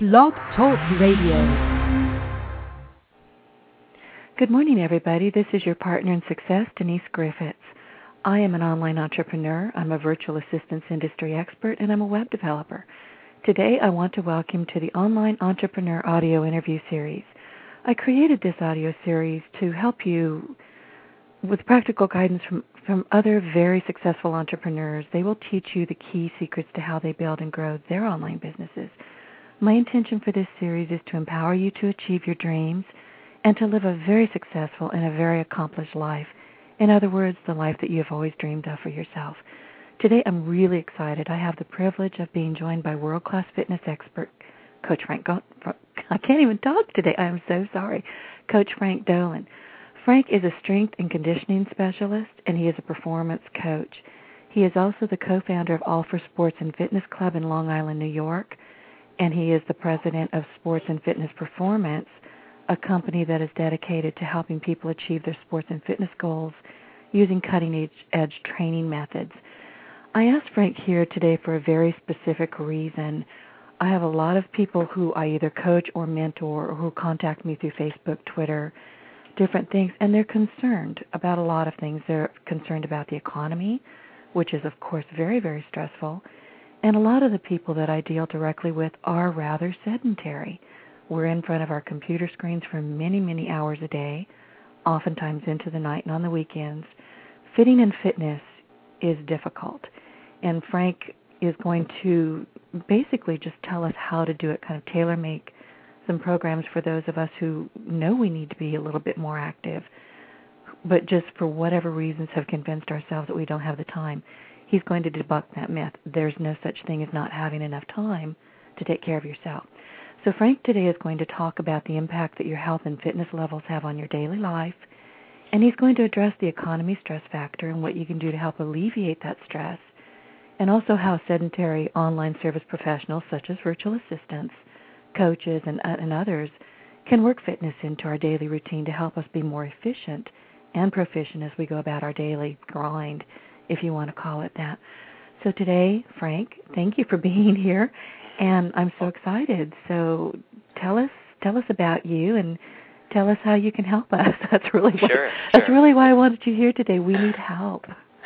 Blog Talk Radio. Good morning, everybody. This is your partner in success, Denise Griffiths. I am an online entrepreneur. I'm a virtual assistance industry expert, and I'm a web developer. Today, I want to welcome to the Online Entrepreneur Audio Interview Series. I created this audio series to help you with practical guidance from other very successful entrepreneurs. They will teach you the key secrets to how they build and grow their online businesses. My intention for this series is to empower you to achieve your dreams and to live a very successful and a very accomplished life. In other words, the life that you have always dreamed of for yourself. Today, I'm really excited. I have the privilege of being joined by world-class fitness expert, Coach Frank. I can't even talk today. I am so sorry. Coach Frank Dolan. Frank is a strength and conditioning specialist, and he is a performance coach. He is also the co-founder of All for Sports and Fitness Club in Long Island, New York, and he is the president of Sports and Fitness Performance, a company that is dedicated to helping people achieve their sports and fitness goals using cutting-edge training methods. I asked Frank here today for a very specific reason. I have a lot of people who I either coach or mentor or who contact me through Facebook, Twitter, different things, and they're concerned about a lot of things. They're concerned about the economy, which is, of course, very, very stressful. And a lot of the people that I deal directly with are rather sedentary. We're in front of our computer screens for many, many hours a day, oftentimes into the night and on the weekends. Fitting in fitness is difficult. And Frank is going to basically just tell us how to do it, kind of tailor-make some programs for those of us who know we need to be a little bit more active, but just for whatever reasons have convinced ourselves that we don't have the time. He's going to debunk that myth. There's no such thing as not having enough time to take care of yourself. So Frank today is going to talk about the impact that your health and fitness levels have on your daily life, and he's going to address the economy stress factor and what you can do to help alleviate that stress, and also how sedentary online service professionals such as virtual assistants, coaches, and others can work fitness into our daily routine to help us be more efficient and proficient as we go about our daily grind, if you want to call it that. So today, Frank, thank you for being here, and I'm so excited. So tell us about you and tell us how you can help us. That's really why I wanted you here today. We need help.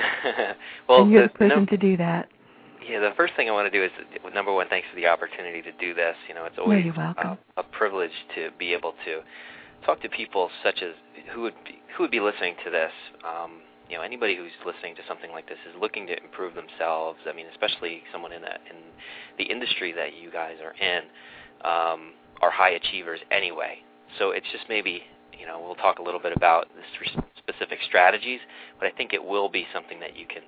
Well, and you're the person to do that. Yeah, the first thing I want to do is, number one, thanks for the opportunity to do this. You know, it's always a privilege to be able to talk to people such as who would be listening to this. You know, anybody who's listening to something like this is looking to improve themselves. I mean, especially someone in the industry that you guys are in, are high achievers anyway. So it's just maybe, you know, we'll talk a little bit about the specific strategies, but I think it will be something that you can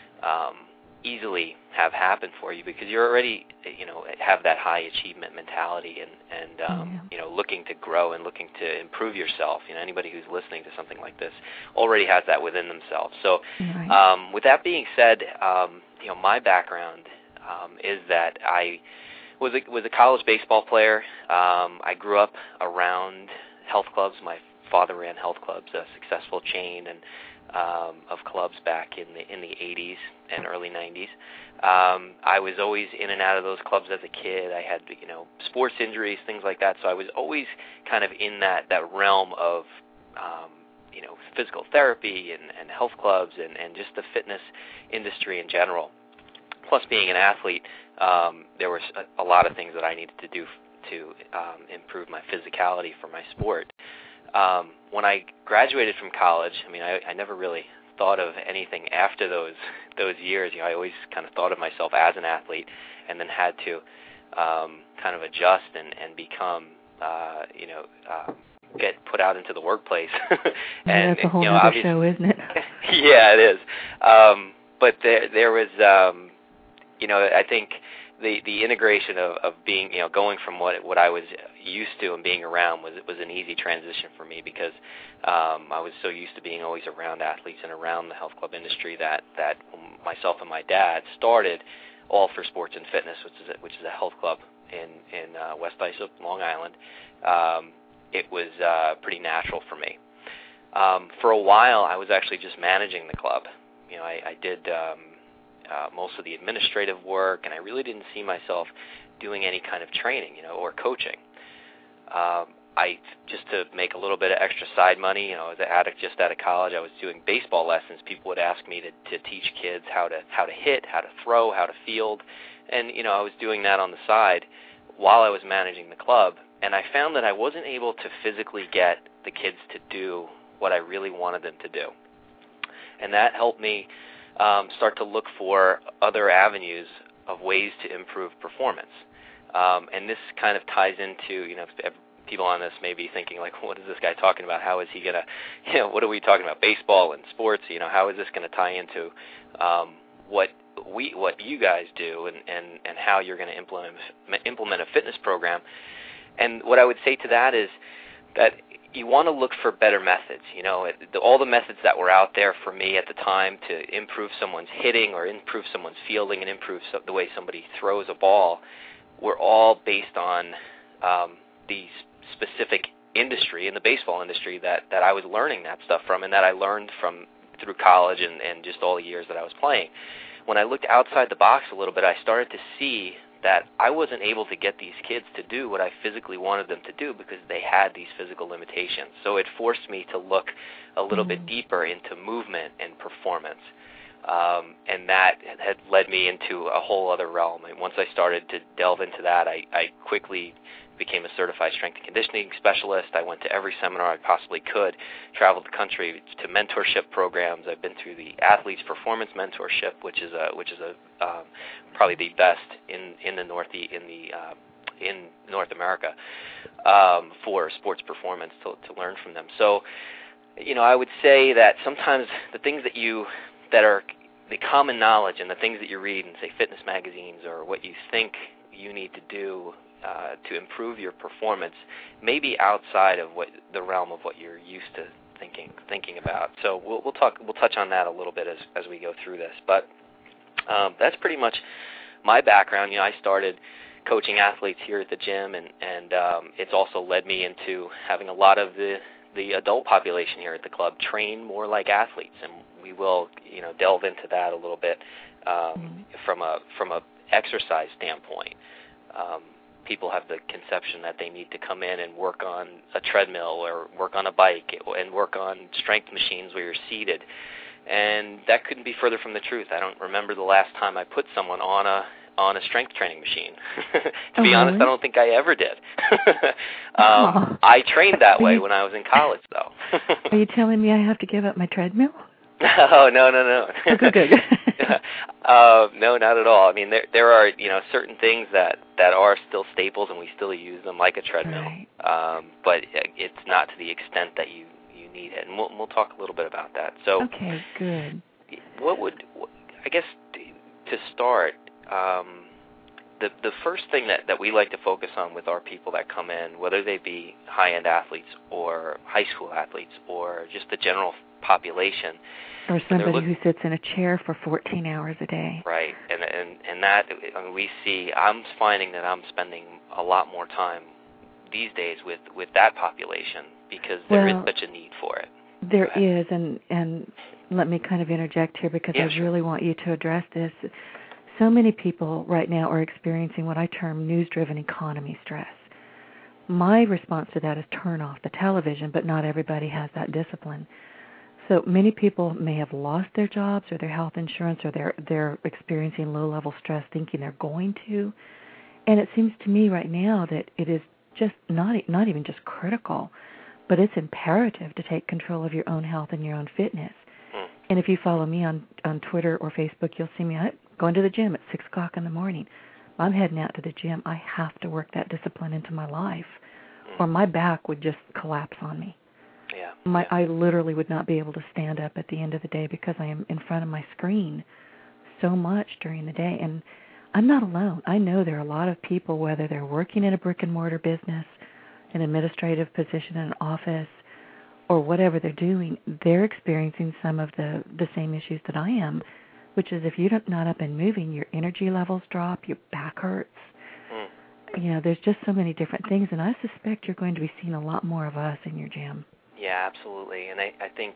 easily have happen for you because you're already, you know, have that high achievement mentality and you know, looking to grow and looking to improve yourself. You know, anybody who's listening to something like this already has that within themselves. So with that being said, you know, my background is that I was a college baseball player. I grew up around health clubs. My father ran health clubs, a successful chain and of clubs back in the 80s and early 90s. I was always in and out of those clubs as a kid. I had, you know, sports injuries, things like that. So I was always kind of in that realm of, you know, physical therapy and health clubs and just the fitness industry in general. Plus being an athlete, there was a lot of things that I needed to do to improve my physicality for my sport. When I graduated from college, I mean, I never really thought of anything after those years. You know, I always kind of thought of myself as an athlete, and then had to kind of adjust and become, you know, get put out into the workplace. And that's a whole other show, isn't it? Yeah, it is. But there was, you know, I think the integration of being, you know, going from what I was used to and being around was an easy transition for me because I was so used to being always around athletes and around the health club industry that myself and my dad started All for Sports and Fitness, which is a health club in West Islip, Long Island. It was pretty natural for me. For a while, I was actually just managing the club. You know, I did most of the administrative work, and I really didn't see myself doing any kind of training, or coaching. Just to make a little bit of extra side money, as an addict just out of college, I was doing baseball lessons. People would ask me to teach kids how to hit, how to throw, how to field, and I was doing that on the side while I was managing the club. And I found that I wasn't able to physically get the kids to do what I really wanted them to do, and that helped me start to look for other avenues of ways to improve performance. And this kind of ties into, people on this may be thinking, like, what is this guy talking about? How is he going to, what are we talking about, baseball and sports? How is this going to tie into what you guys do and how you're going to implement a fitness program? And what I would say to that is that you want to look for better methods. All the methods that were out there for me at the time to improve someone's hitting or improve someone's fielding and improve the way somebody throws a ball were all based on the specific industry, in the baseball industry, that I was learning that stuff from, and that I learned from through college and just all the years that I was playing. When I looked outside the box a little bit, I started to see that I wasn't able to get these kids to do what I physically wanted them to do because they had these physical limitations. So it forced me to look a little bit deeper into movement and performance. And that had led me into a whole other realm. And once I started to delve into that, I quickly became a certified strength and conditioning specialist. I went to every seminar I possibly could, traveled the country to mentorship programs. I've been through the Athletes Performance Mentorship, which is probably the best in North America for sports performance to learn from them. So, I would say that sometimes the things that are the common knowledge and the things that you read in, say, fitness magazines, or what you think you need to do to improve your performance may be outside of the realm of what you're used to thinking about. So we'll touch on that a little bit as we go through this. But that's pretty much my background. I started coaching athletes here at the gym, and it's also led me into having a lot of the adult population here at the club train more like athletes, and we will delve into that a little bit from a exercise standpoint. People have the conception that they need to come in and work on a treadmill or work on a bike and work on strength machines where you're seated, and that couldn't be further from the truth. I don't remember the last time I put someone on a strength training machine. To be honest, I don't think I ever did. I trained that way when I was in college, though. Are you telling me I have to give up my treadmill? Oh, no. Oh, good. No, not at all. I mean, there are certain things that are still staples, and we still use them, like a treadmill. Right. But it's not to the extent that you need it, and we'll talk a little bit about that. So, okay, good. I guess to start, the first thing that we like to focus on with our people that come in, whether they be high-end athletes or high school athletes or just the general population, or somebody who sits in a chair for 14 hours a day. Right, and that, we see, I'm finding that I'm spending a lot more time these days with that population because there is such a need for it. There is, and let me kind of interject here because I really want you to address this. So many people right now are experiencing what I term news-driven economy stress. My response to that is turn off the television, but not everybody has that discipline. So many people may have lost their jobs or their health insurance, or they're experiencing low-level stress thinking they're going to. And it seems to me right now that it is just not even just critical, but it's imperative to take control of your own health and your own fitness. And if you follow me on Twitter or Facebook, you'll see me going to the gym at 6 o'clock in the morning. I'm heading out to the gym. I have to work that discipline into my life, or my back would just collapse on me. I literally would not be able to stand up at the end of the day because I am in front of my screen so much during the day. And I'm not alone. I know there are a lot of people, whether they're working in a brick-and-mortar business, an administrative position in an office, or whatever they're doing, they're experiencing some of the same issues that I am, which is if you're not up and moving, your energy levels drop, your back hurts. There's just so many different things, and I suspect you're going to be seeing a lot more of us in your gym. Yeah, absolutely. And I think,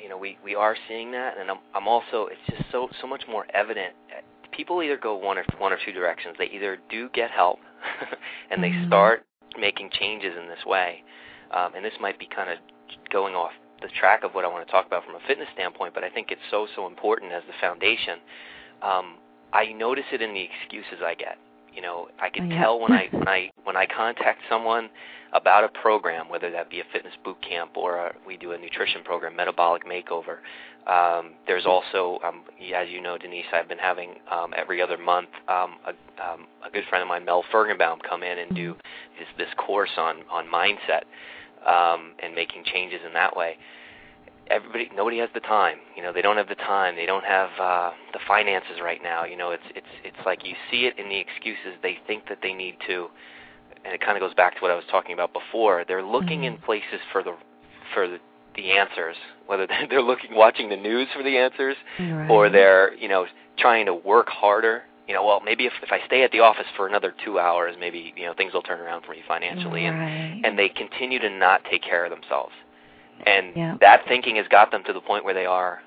we are seeing that, and I'm also, it's just so much more evident. People either go one or two directions. They either do get help, and they start making changes in this way, and this might be kind of going off the track of what I want to talk about from a fitness standpoint, but I think it's so important as the foundation. I notice it in the excuses I get. I can tell when I contact someone about a program, whether that be a fitness boot camp or we do a nutrition program, metabolic makeover. There's also, as you know, Denise, I've been having every other month a good friend of mine, Mel Fergenbaum, come in and do this course on mindset and making changes in that way. Nobody has the time. They don't have the time. They don't have the finances right now. It's like you see it in the excuses. They think that they need to, and it kind of goes back to what I was talking about before. They're looking in places for the answers, whether they're watching the news for the answers, or they're trying to work harder. Well, maybe if I stay at the office for another 2 hours, maybe things will turn around for me financially, and they continue to not take care of themselves. And that thinking has got them to the point where they are,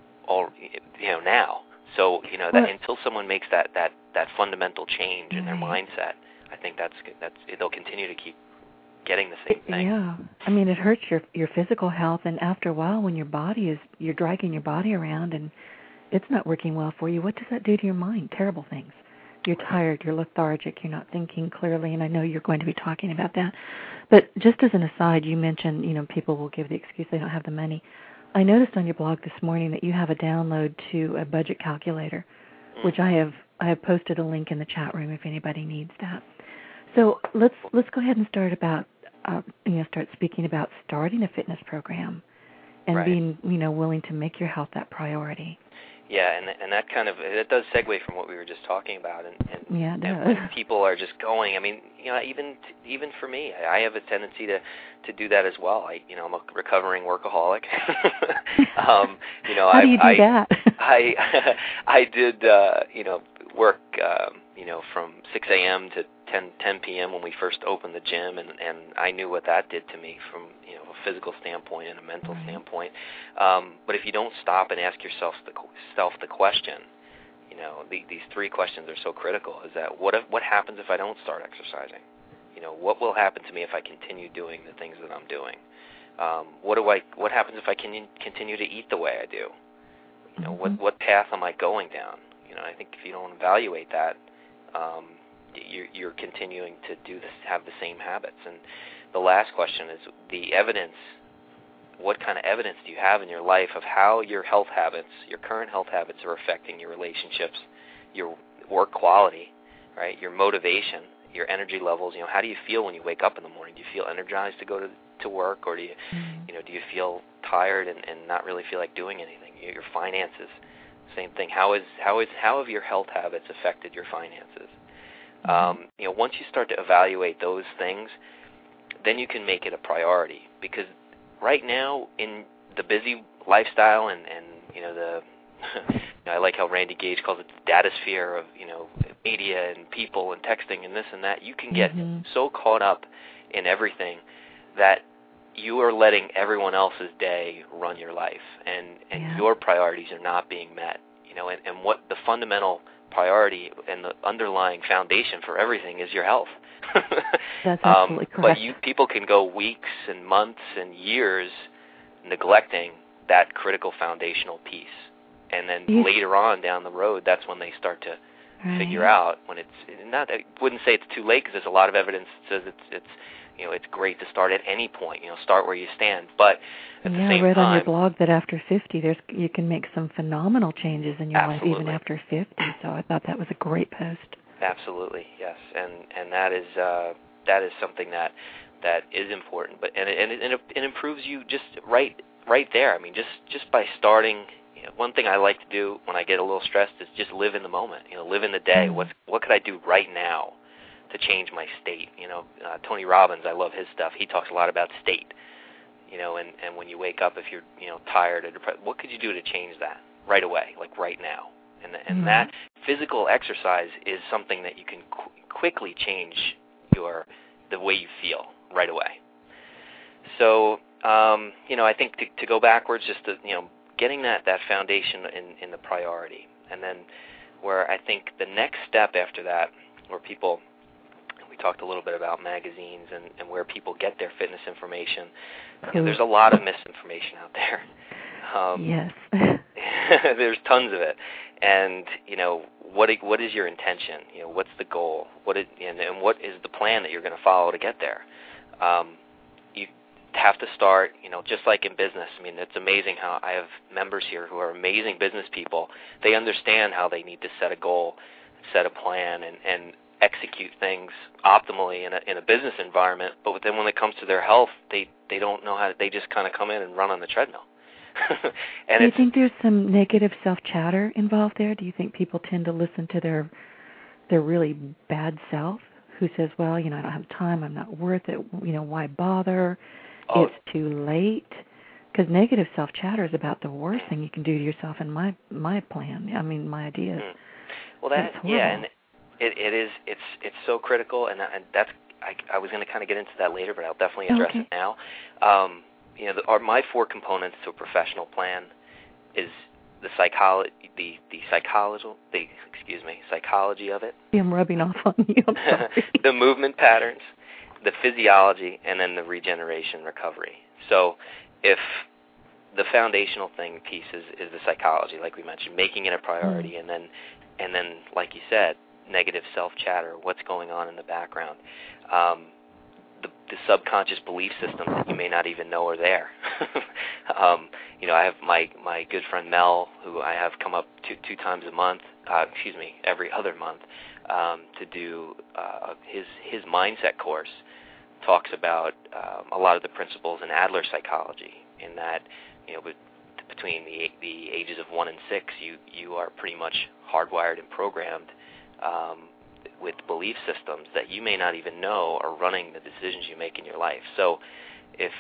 now. So that until someone makes that fundamental change in their mindset, I think they'll continue to keep getting the same thing. Yeah, I mean, it hurts your physical health, and after a while, when you're dragging your body around and it's not working well for you, what does that do to your mind? Terrible things. You're tired, you're lethargic, you're not thinking clearly, and I know you're going to be talking about that. But just as an aside, you mentioned, people will give the excuse they don't have the money. I noticed on your blog this morning that you have a download to a budget calculator, which I have posted a link in the chat room if anybody needs that. So let's go ahead and start speaking about starting a fitness program and being, willing to make your health that priority. Yeah, and that kind of, it does segue from what we were just talking about, and when people are just going. I mean, even for me, I have a tendency to do that as well. I'm a recovering workaholic. How do you do that? I did work from 6 a.m. to 10 p.m. when we first opened the gym, and I knew what that did to me from a physical standpoint and a mental standpoint. But if you don't stop and ask yourself the question, these three questions are so critical. Is that what happens if I don't start exercising? What will happen to me if I continue doing the things that I'm doing? What happens if I can continue to eat the way I do? What path am I going down? I think if you don't evaluate that, you're continuing to have the same habits. And the last question is the evidence. What kind of evidence do you have in your life of how your health habits, your current health habits, are affecting your relationships, your work quality, right? Your motivation, your energy levels. How do you feel when you wake up in the morning? Do you feel energized to go to work, or do you, do you feel tired and not really feel like doing anything? Your finances, same thing. How have your health habits affected your finances? Once you start to evaluate those things, then you can make it a priority. Because right now, in the busy lifestyle and the I like how Randy Gage calls it the datasphere of media and people and texting and this and that. You can get so caught up in everything that you are letting everyone else's day run your life, and your priorities are not being met. And what the fundamental priority and the underlying foundation for everything is your health. That's absolutely correct. But people can go weeks and months and years neglecting that critical foundational piece. And then later on down the road, that's when they start to figure out when it's not. I wouldn't say it's too late, because there's a lot of evidence that says it's great to start at any point. Start where you stand. But at the same time, I read on your blog that after 50, you can make some phenomenal changes in your life even after 50. So I thought that was a great post. Absolutely, yes, and that is something that is important. But and it improves you just right there. I mean, just by starting. One thing I like to do when I get a little stressed is just live in the moment. Live in the day. What could I do right now to change my state? Tony Robbins, I love his stuff. He talks a lot about state. And when you wake up, if you're tired or depressed, what could you do to change that right away, like right now? And that physical exercise is something that you can quickly change the way you feel right away. So I think to go backwards, just to, getting that foundation in the priority, and then where I think the next step after that, where people, we talked a little bit about magazines and where people get their fitness information. There's a lot of misinformation out there. Yes. There's tons of it, and what is your intention? What's the goal? And what is the plan that you're going to follow to get there? You have to start, just like in business. I mean, it's amazing how I have members here who are amazing business people. They understand how they need to set a goal, set a plan, and execute things optimally in a business environment. But then when it comes to their health, they don't know how to, they just kind of come in and run on the treadmill. And do you think there's some negative self-chatter involved there? Do you think people tend to listen to their really bad self who says, well, I don't have time, I'm not worth it, why bother? Oh. It's too late. Because negative self-chatter is about the worst thing you can do to yourself in my plan. I mean, my ideas. Well, and it is. It's so critical, and that's. I was going to kind of get into that later, but I'll definitely address it now. My 4 components to a professional plan is the psychology of it. Yeah, I'm rubbing off on you. I'm sorry. The movement patterns, the physiology, and then the regeneration recovery. So if the foundational piece is the psychology, like we mentioned, making it a priority, and then like you said, negative self-chatter, what's going on in the background, the subconscious belief systems that you may not even know are there. I have my good friend Mel, who I have come up two times a month, every other month, to do his mindset course. Talks about a lot of the principles in Adler psychology, in that between the ages of 1 and 6, you are pretty much hardwired and programmed with belief systems that you may not even know are running the decisions you make in your life. So if,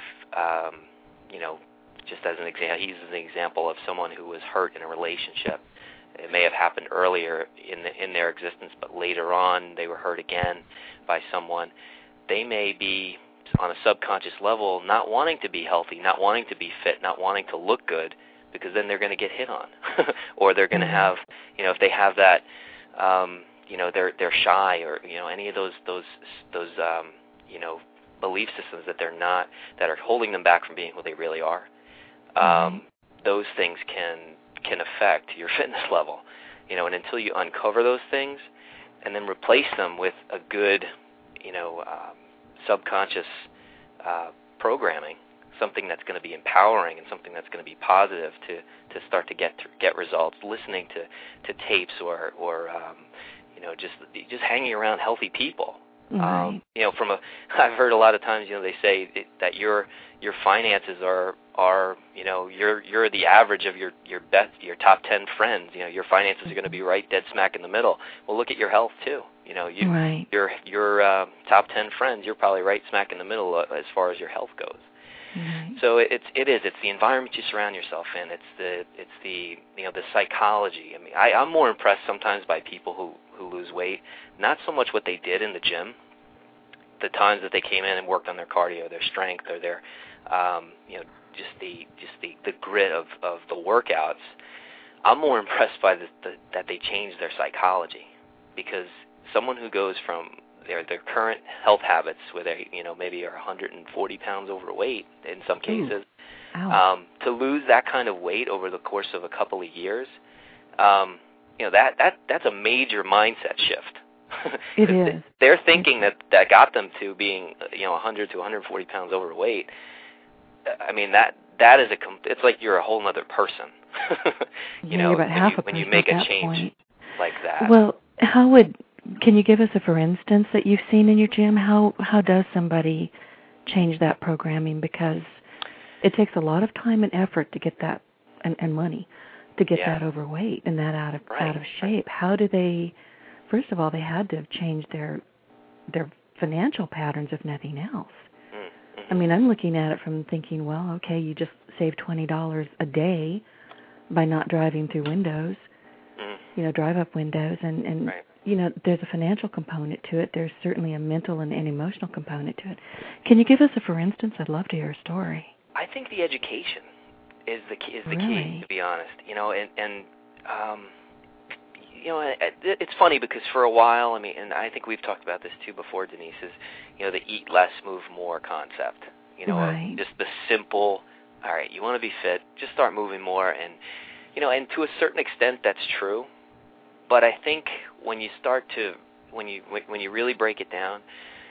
just as an example, he's an example of someone who was hurt in a relationship. It may have happened earlier in their existence, but later on they were hurt again by someone. They may be, on a subconscious level, not wanting to be healthy, not wanting to be fit, not wanting to look good, because then they're going to get hit on. Or they're going to have, if they have that, they're shy, or any of those belief systems that are holding them back from being who they really are. Those things can affect your fitness level, and until you uncover those things and then replace them with a good, subconscious programming, something that's going to be empowering and something that's going to be positive to start to get results, listening to tapes or just hanging around healthy people. Right. I've heard a lot of times, they say that your finances are you're the average of your top 10 friends. Your finances are going to be right dead smack in the middle. Well, look at your health too. Right. Your top 10 friends, you're probably right smack in the middle as far as your health goes. Right. So it's the environment you surround yourself in. It's the psychology. I mean, I'm more impressed sometimes by people who lose weight, not so much what they did in the gym, the times that they came in and worked on their cardio, their strength, or their just the grit of the workouts. I'm more impressed by that they changed their psychology, because someone who goes from their current health habits, where they maybe are 140 pounds overweight in some cases, to lose that kind of weight over the course of a couple of years, that's a major mindset shift. It is. They're thinking that got them to being 100 to 140 pounds overweight. I mean, that is it's like you're a whole other person. When you make a change like that. Well, can you give us a for instance that you've seen in your gym? How does somebody change that programming? Because it takes a lot of time and effort to get that, and money to get that overweight and that out of shape. How do they? First of all, they had to have changed their financial patterns, if nothing else. I mean, I'm looking at it from thinking, well, okay, you just save $20 a day by not driving through windows, drive-up windows, and there's a financial component to it. There's certainly a mental and emotional component to it. Can you give us a for instance? I'd love to hear a story. I think the education is the key. To be honest, it's funny because for a while, and I think we've talked about this too before, Denise, is the eat less, move more concept. Just the simple. All right, you want to be fit, just start moving more, and to a certain extent that's true. But I think when you really break it down,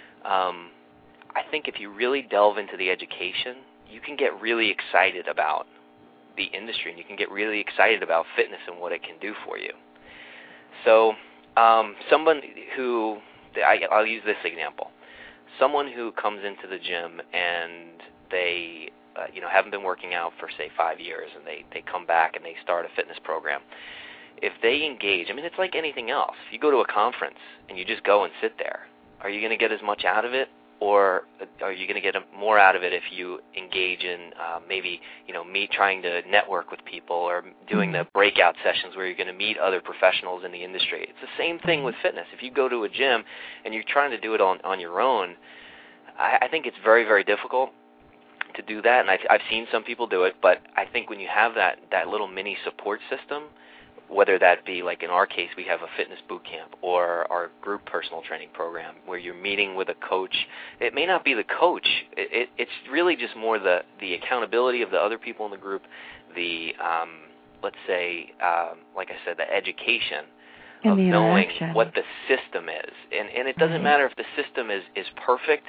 I think if you really delve into the education, you can get really excited about the industry, and you can get really excited about fitness and what it can do for you. So someone who, I'll use this example, someone who comes into the gym and they haven't been working out for, say, 5 years, and they come back and they start a fitness program. If they engage, it's like anything else. If you go to a conference and you just go and sit there, are you going to get as much out of it, or are you going to get more out of it if you engage in maybe me trying to network with people, or doing the breakout sessions where you're going to meet other professionals in the industry? It's the same thing with fitness. If you go to a gym and you're trying to do it on your own, I think it's very, very difficult to do that, and I've seen some people do it, but I think when you have that little mini support system, whether that be, like in our case, we have a fitness boot camp or our group personal training program where you're meeting with a coach. It may not be the coach. It's really just more the accountability of the other people in the group, the, let's say, like I said, the education of knowing what the system is. And it doesn't matter if the system is perfect.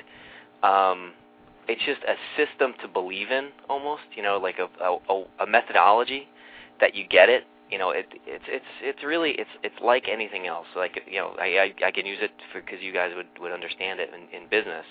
It's just a system to believe in, almost, like a methodology that you get it. It's really like anything else. Like I can use it because you guys would understand it in business.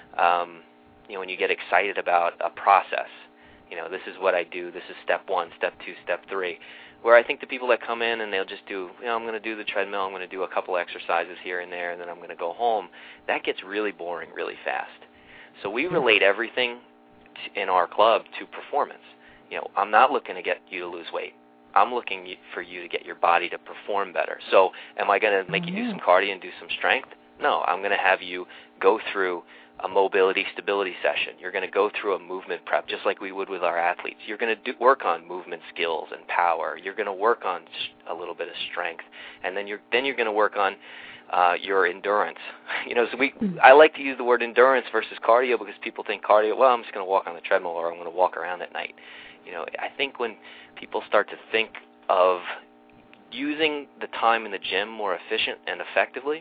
When you get excited about a process, this is what I do. This is step 1, step 2, step 3. Where I think the people that come in and they'll just do, I'm going to do the treadmill. I'm going to do a couple exercises here and there, and then I'm going to go home. That gets really boring really fast. So we relate everything in our club to performance. I'm not looking to get you to lose weight. I'm looking for you to get your body to perform better. So am I going to make you do some cardio and do some strength? No, I'm going to have you go through a mobility stability session. You're going to go through a movement prep just like we would with our athletes. You're going to work on movement skills and power. You're going to work on a little bit of strength, and then you're going to work on your endurance. So I like to use the word endurance versus cardio because people think cardio, well, I'm just going to walk on the treadmill or I'm going to walk around at night. I think when people start to think of using the time in the gym more efficient and effectively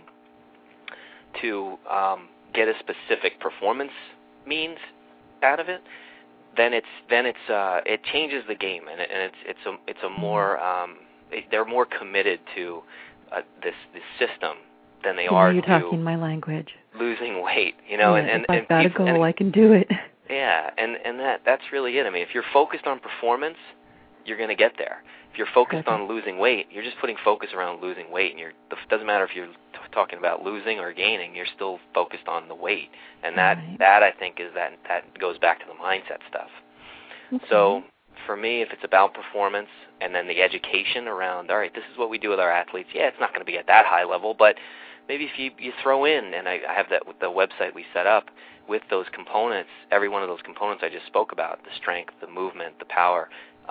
to get a specific performance means out of it, then it changes the game, and it's a more they're more committed to this system than they are to talking my language. Losing weight. If I've got a goal, I can do it. Yeah, and that's really it. If you're focused on performance, you're going to get there. If you're focused on losing weight, you're just putting focus around losing weight, and it doesn't matter if you're talking about losing or gaining. You're still focused on the weight, and that I think is that goes back to the mindset stuff. Okay. So for me, if it's about performance and then the education around, all right, this is what we do with our athletes. Yeah, it's not going to be at that high level, but maybe if you throw in, and I have that with the website we set up with those components, every one of those components I just spoke about, the strength, the movement, the power,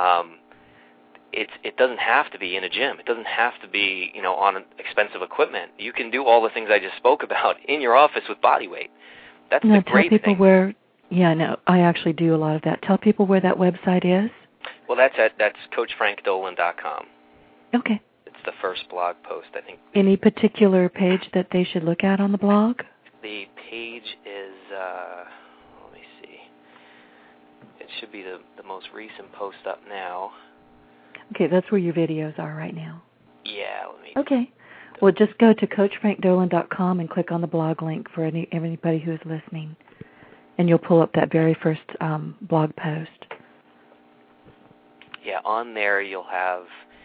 it doesn't have to be in a gym. It doesn't have to be, on expensive equipment. You can do all the things I just spoke about in your office with body weight. That's the great thing. Tell people I actually do a lot of that. Tell people where that website is. Well, that's CoachFrankDolan.com. Okay. It's the first blog post, I think. Any particular page that they should look at on the blog? The page is, let me see. It should be the most recent post up now. Okay, that's where your videos are right now. Yeah, let me. Okay. Well, just go to CoachFrankDolan.com and click on the blog link for anybody who is listening, and you'll pull up that very first blog post. Yeah, on there you'll have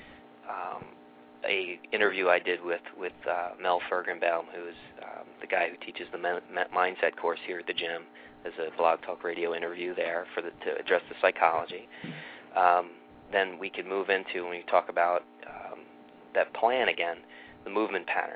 a interview I did with Mel Fergenbaum, who's the guy who teaches the mindset course here at the gym. There's a Blog Talk Radio interview there to address the psychology. Then we could move into, when we talk about that plan again, the movement patterns.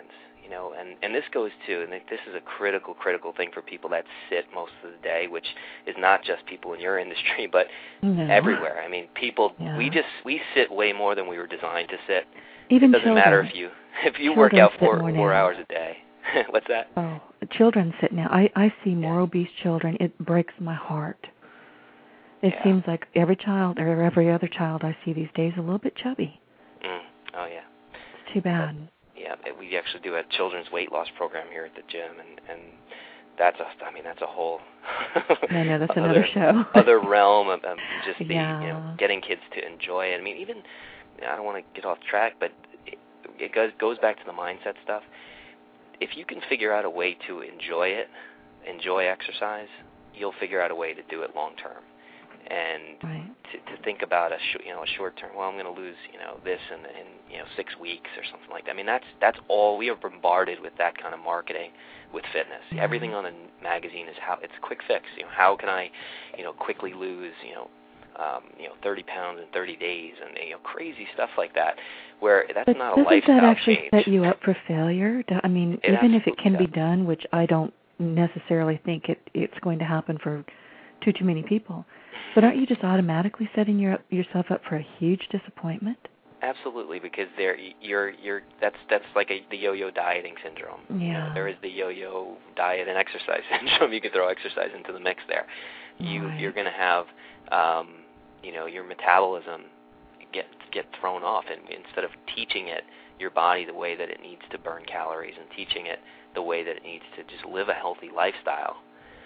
and this goes to, and this is a critical thing for people that sit most of the day, which is not just people in your industry, but everywhere. I mean, people, we sit way more than we were designed to sit. Even it doesn't children. matter if you work out 4 hours a day. What's that? Oh, children sit now. I see more obese children. It breaks my heart. It seems like every child or every other child I see these days is a little bit chubby. Oh, yeah. Too bad. Yeah, we actually do a children's weight loss program here at the gym, and that's a whole I know, that's another show. Other realm of just getting kids to enjoy it. I mean, even, I don't want to get off track, but it goes back to the mindset stuff. If you can figure out a way to enjoy exercise, you'll figure out a way to do it long term. And to think about a short term, well, I'm going to lose this in 6 weeks or something like that. I mean, that's all. We are bombarded with that kind of marketing with fitness. Everything on a magazine is it's a quick fix. How can I quickly lose 30 pounds in 30 days and crazy stuff like that, where that's not a lifestyle change. Doesn't that actually set you up for failure? I mean, even if it can be done, which I don't necessarily think it's going to happen for too many people. But aren't you just automatically setting yourself up for a huge disappointment? Absolutely, because that's like the yo-yo dieting syndrome. Yeah. There is the yo-yo diet and exercise syndrome. You can throw exercise into the mix there. You're going to have your metabolism get thrown off, and instead of teaching it your body the way that it needs to burn calories and teaching it the way that it needs to just live a healthy lifestyle,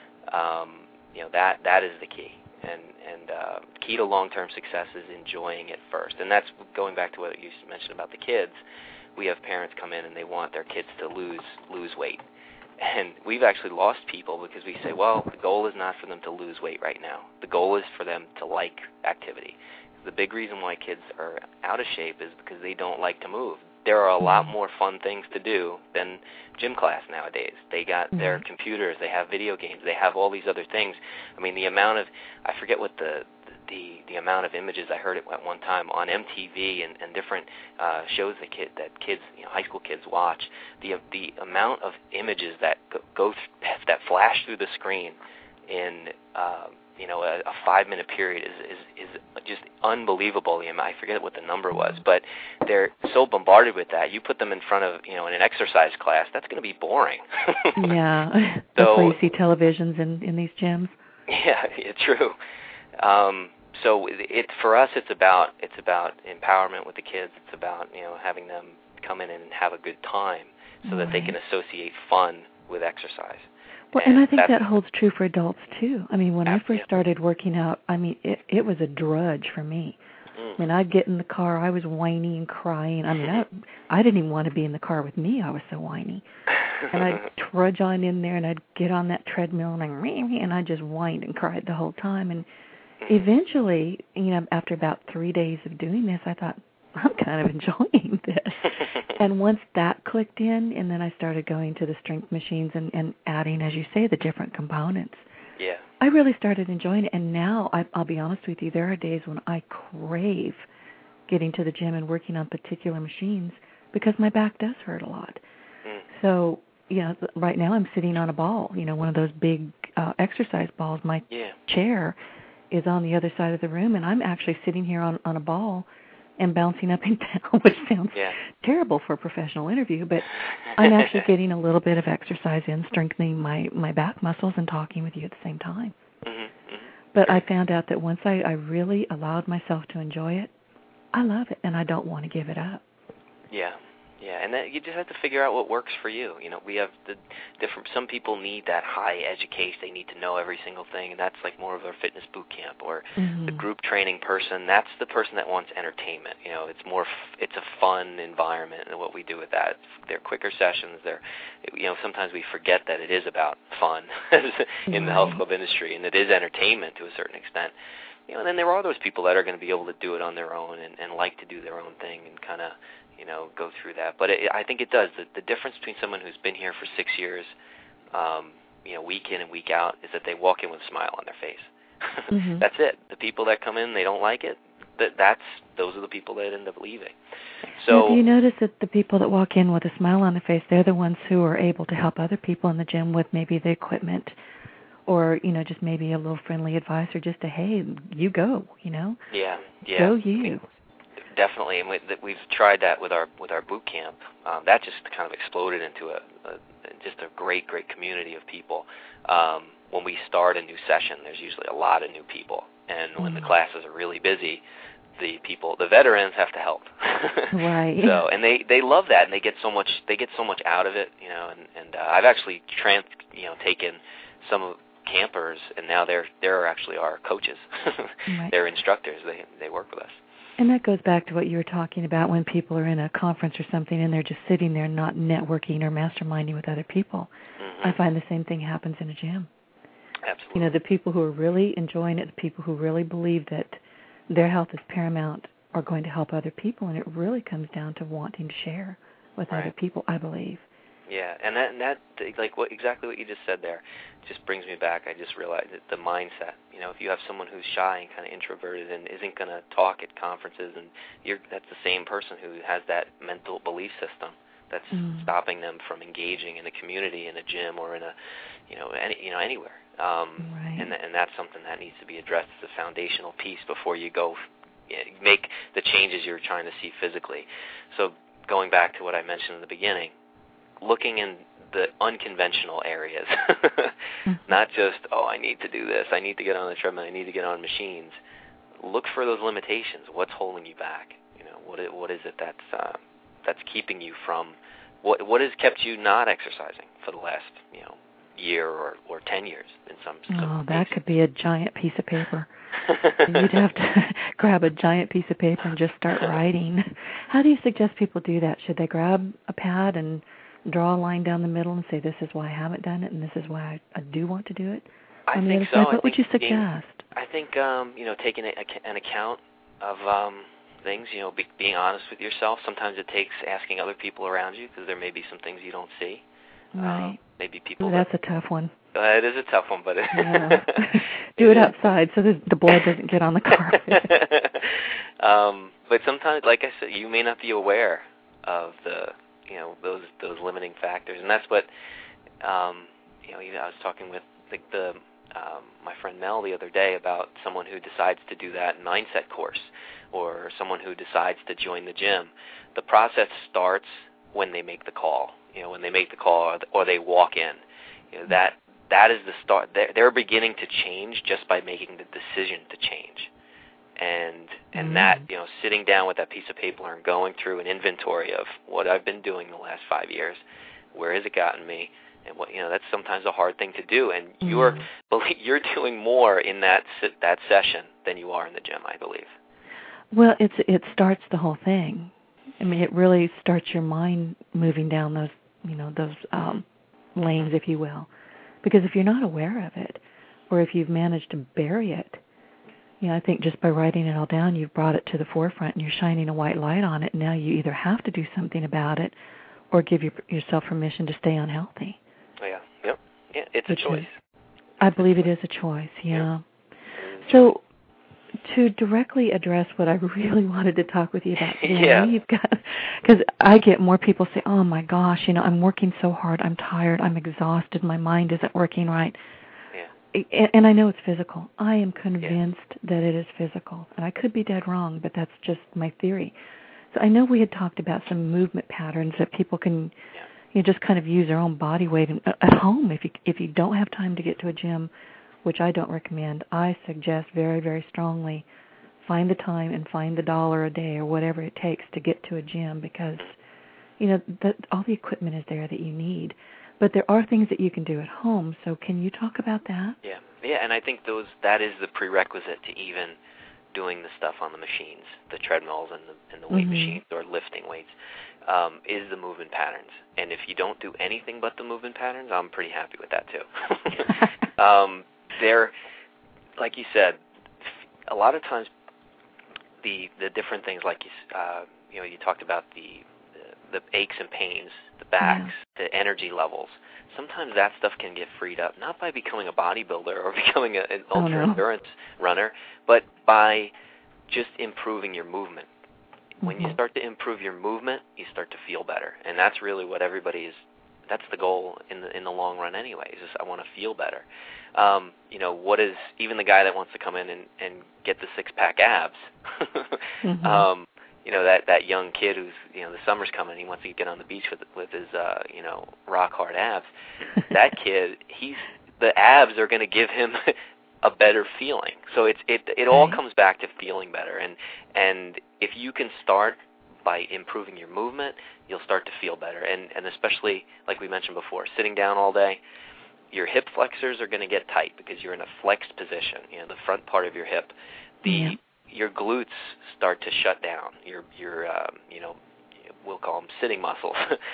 that is the key. And key to long-term success is enjoying it first. And that's going back to what you mentioned about the kids. We have parents come in and they want their kids to lose weight. And we've actually lost people because we say, well, the goal is not for them to lose weight right now. The goal is for them to like activity. The big reason why kids are out of shape is because they don't like to move. There are a lot more fun things to do than gym class nowadays. They got their computers, they have video games, they have all these other things. I mean, the amount of, I forget what the amount of images I heard at one time on MTV and different shows that kids, high school kids watch. The amount of images that that flash through the screen in a 5-minute period is just unbelievable. I forget what the number was, but they're so bombarded with that. You put them in front of in an exercise class, that's going to be boring. Yeah, that's why you see televisions in these gyms. Yeah, it's true. So for us, it's about empowerment with the kids. It's about having them come in and have a good time, so that they can associate fun with exercise. Well, and I think that holds true for adults too. I mean, when I first started working out, I mean, it was a drudge for me. I mean, I'd get in the car, I was whiny and crying. I mean, I didn't even want to be in the car with me. I was so whiny. And I'd trudge on in there, and I'd get on that treadmill, and I'd just whined and cried the whole time. And eventually, after about 3 days of doing this, I thought, I'm kind of enjoying this. And once that clicked in, and then I started going to the strength machines and adding, as you say, the different components. Yeah. I really started enjoying it. And now, I'll be honest with you, there are days when I crave getting to the gym and working on particular machines because my back does hurt a lot. So, right now I'm sitting on a ball, one of those big exercise balls. My chair is on the other side of the room, and I'm actually sitting here on a ball and bouncing up and down, which sounds terrible for a professional interview, but I'm actually getting a little bit of exercise in, strengthening my back muscles and talking with you at the same time. But I found out that once I really allowed myself to enjoy it, I love it, and I don't want to give it up. Yeah, and then you just have to figure out what works for you. We have the different. Some people need that high education; they need to know every single thing, and that's like more of a fitness boot camp. Or the group training person, that's the person that wants entertainment. It's a fun environment, and what we do with that, they're quicker sessions. Sometimes we forget that it is about fun in the health club industry, and it is entertainment to a certain extent. And then there are those people that are going to be able to do it on their own and like to do their own thing and kind of go through that. But I think it does. The difference between someone who's been here for 6 years, week in and week out, is that they walk in with a smile on their face. That's it. The people that come in, they don't like it, those are the people that end up leaving. So now, do you notice that the people that walk in with a smile on their face, they're the ones who are able to help other people in the gym with maybe the equipment, or just maybe a little friendly advice, or just a hey, you go, Yeah. Go you. Definitely, and we've tried that with our boot camp. That just kind of exploded into just a great community of people. When we start a new session, there's usually a lot of new people, and when the classes are really busy, the veterans have to help. Right. So, and they love that, and they get so much out of it, and I've actually taken some campers, and now they're actually our coaches. Right. They're instructors. They work with us. And that goes back to what you were talking about when people are in a conference or something and they're just sitting there not networking or masterminding with other people. Mm-hmm. I find the same thing happens in a gym. Absolutely. The people who are really enjoying it, the people who really believe that their health is paramount are going to help other people, and it really comes down to wanting to share with other people, I believe. Yeah, and that exactly what you just said there just brings me back. I just realized that the mindset. If you have someone who's shy and kind of introverted and isn't going to talk at conferences, and that's the same person who has that mental belief system that's stopping them from engaging in a community, in a gym, or in a anywhere. Right. And that's something that needs to be addressed as a foundational piece before you go make the changes you're trying to see physically. So going back to what I mentioned in the beginning, looking in the unconventional areas, not just, I need to do this, I need to get on the treadmill, I need to get on machines. Look for those limitations. What's holding you back? What is it that's keeping you from, what has kept you not exercising for the last, year or 10 years in some that cases. Could be a giant piece of paper. You'd have to grab a giant piece of paper and just start writing. How do you suggest people do that? Should they grab a pad and draw a line down the middle and say, this is why I haven't done it and this is why I do want to do it? I think so. What would you suggest? I think, taking an account of things, being honest with yourself. Sometimes it takes asking other people around you because there may be some things you don't see. Right. Maybe people. That's a tough one. It is a tough one, but yeah. Do it outside so the blood doesn't get on the carpet. But sometimes, like I said, you may not be aware of those limiting factors, and that's what I was talking with my friend Mel the other day about someone who decides to do that mindset course, or someone who decides to join the gym. The process starts when they make the call. When they make the call or they walk in, that is the start. They're beginning to change just by making the decision to change, and that sitting down with that piece of paper and going through an inventory of what I've been doing the last 5 years, where has it gotten me, and what that's sometimes a hard thing to do, and you're doing more in that session than you are in the gym, I believe. Well, it starts the whole thing. I mean, it really starts your mind moving down those lanes, if you will. Because if you're not aware of it, or if you've managed to bury it, I think just by writing it all down, you've brought it to the forefront and you're shining a white light on it. And now you either have to do something about it or give yourself permission to stay unhealthy. Oh, yeah. Yep. Yeah, it's a choice. I believe it is a choice, yeah. So to directly address what I really wanted to talk with you about today, because I get more people say, oh my gosh, I'm working so hard, I'm tired, I'm exhausted, my mind isn't working right. Yeah. And I know it's physical. I am convinced that it is physical. And I could be dead wrong, but that's just my theory. So I know we had talked about some movement patterns that people can just kind of use their own body weight at home. If you don't have time to get to a gym, which I don't recommend, I suggest very, very strongly find the time and find the $1 a day or whatever it takes to get to a gym, because all the equipment is there that you need. But there are things that you can do at home. So can you talk about that? Yeah, and I think that is the prerequisite to even doing the stuff on the machines, the treadmills and the weight machines or lifting weights, is the movement patterns. And if you don't do anything but the movement patterns, I'm pretty happy with that too. They're, like you said, a lot of times the different things, like you talked about the aches and pains, the backs, the energy levels. Sometimes that stuff can get freed up, not by becoming a bodybuilder or becoming an ultra-endurance runner, but by just improving your movement. When you start to improve your movement, you start to feel better, and that's really what that's the goal in the long run anyways, is I want to feel better. What is, even the guy that wants to come in and get the six-pack abs, that young kid who's, the summer's coming, he wants to get on the beach with his, rock-hard abs. That kid, the abs are going to give him a better feeling. So it all comes back to feeling better. And if you can start by improving your movement, you'll start to feel better. And especially, like we mentioned before, sitting down all day, your hip flexors are going to get tight because you're in a flexed position, the front part of your hip. Your glutes start to shut down. Your we'll call them sitting muscles.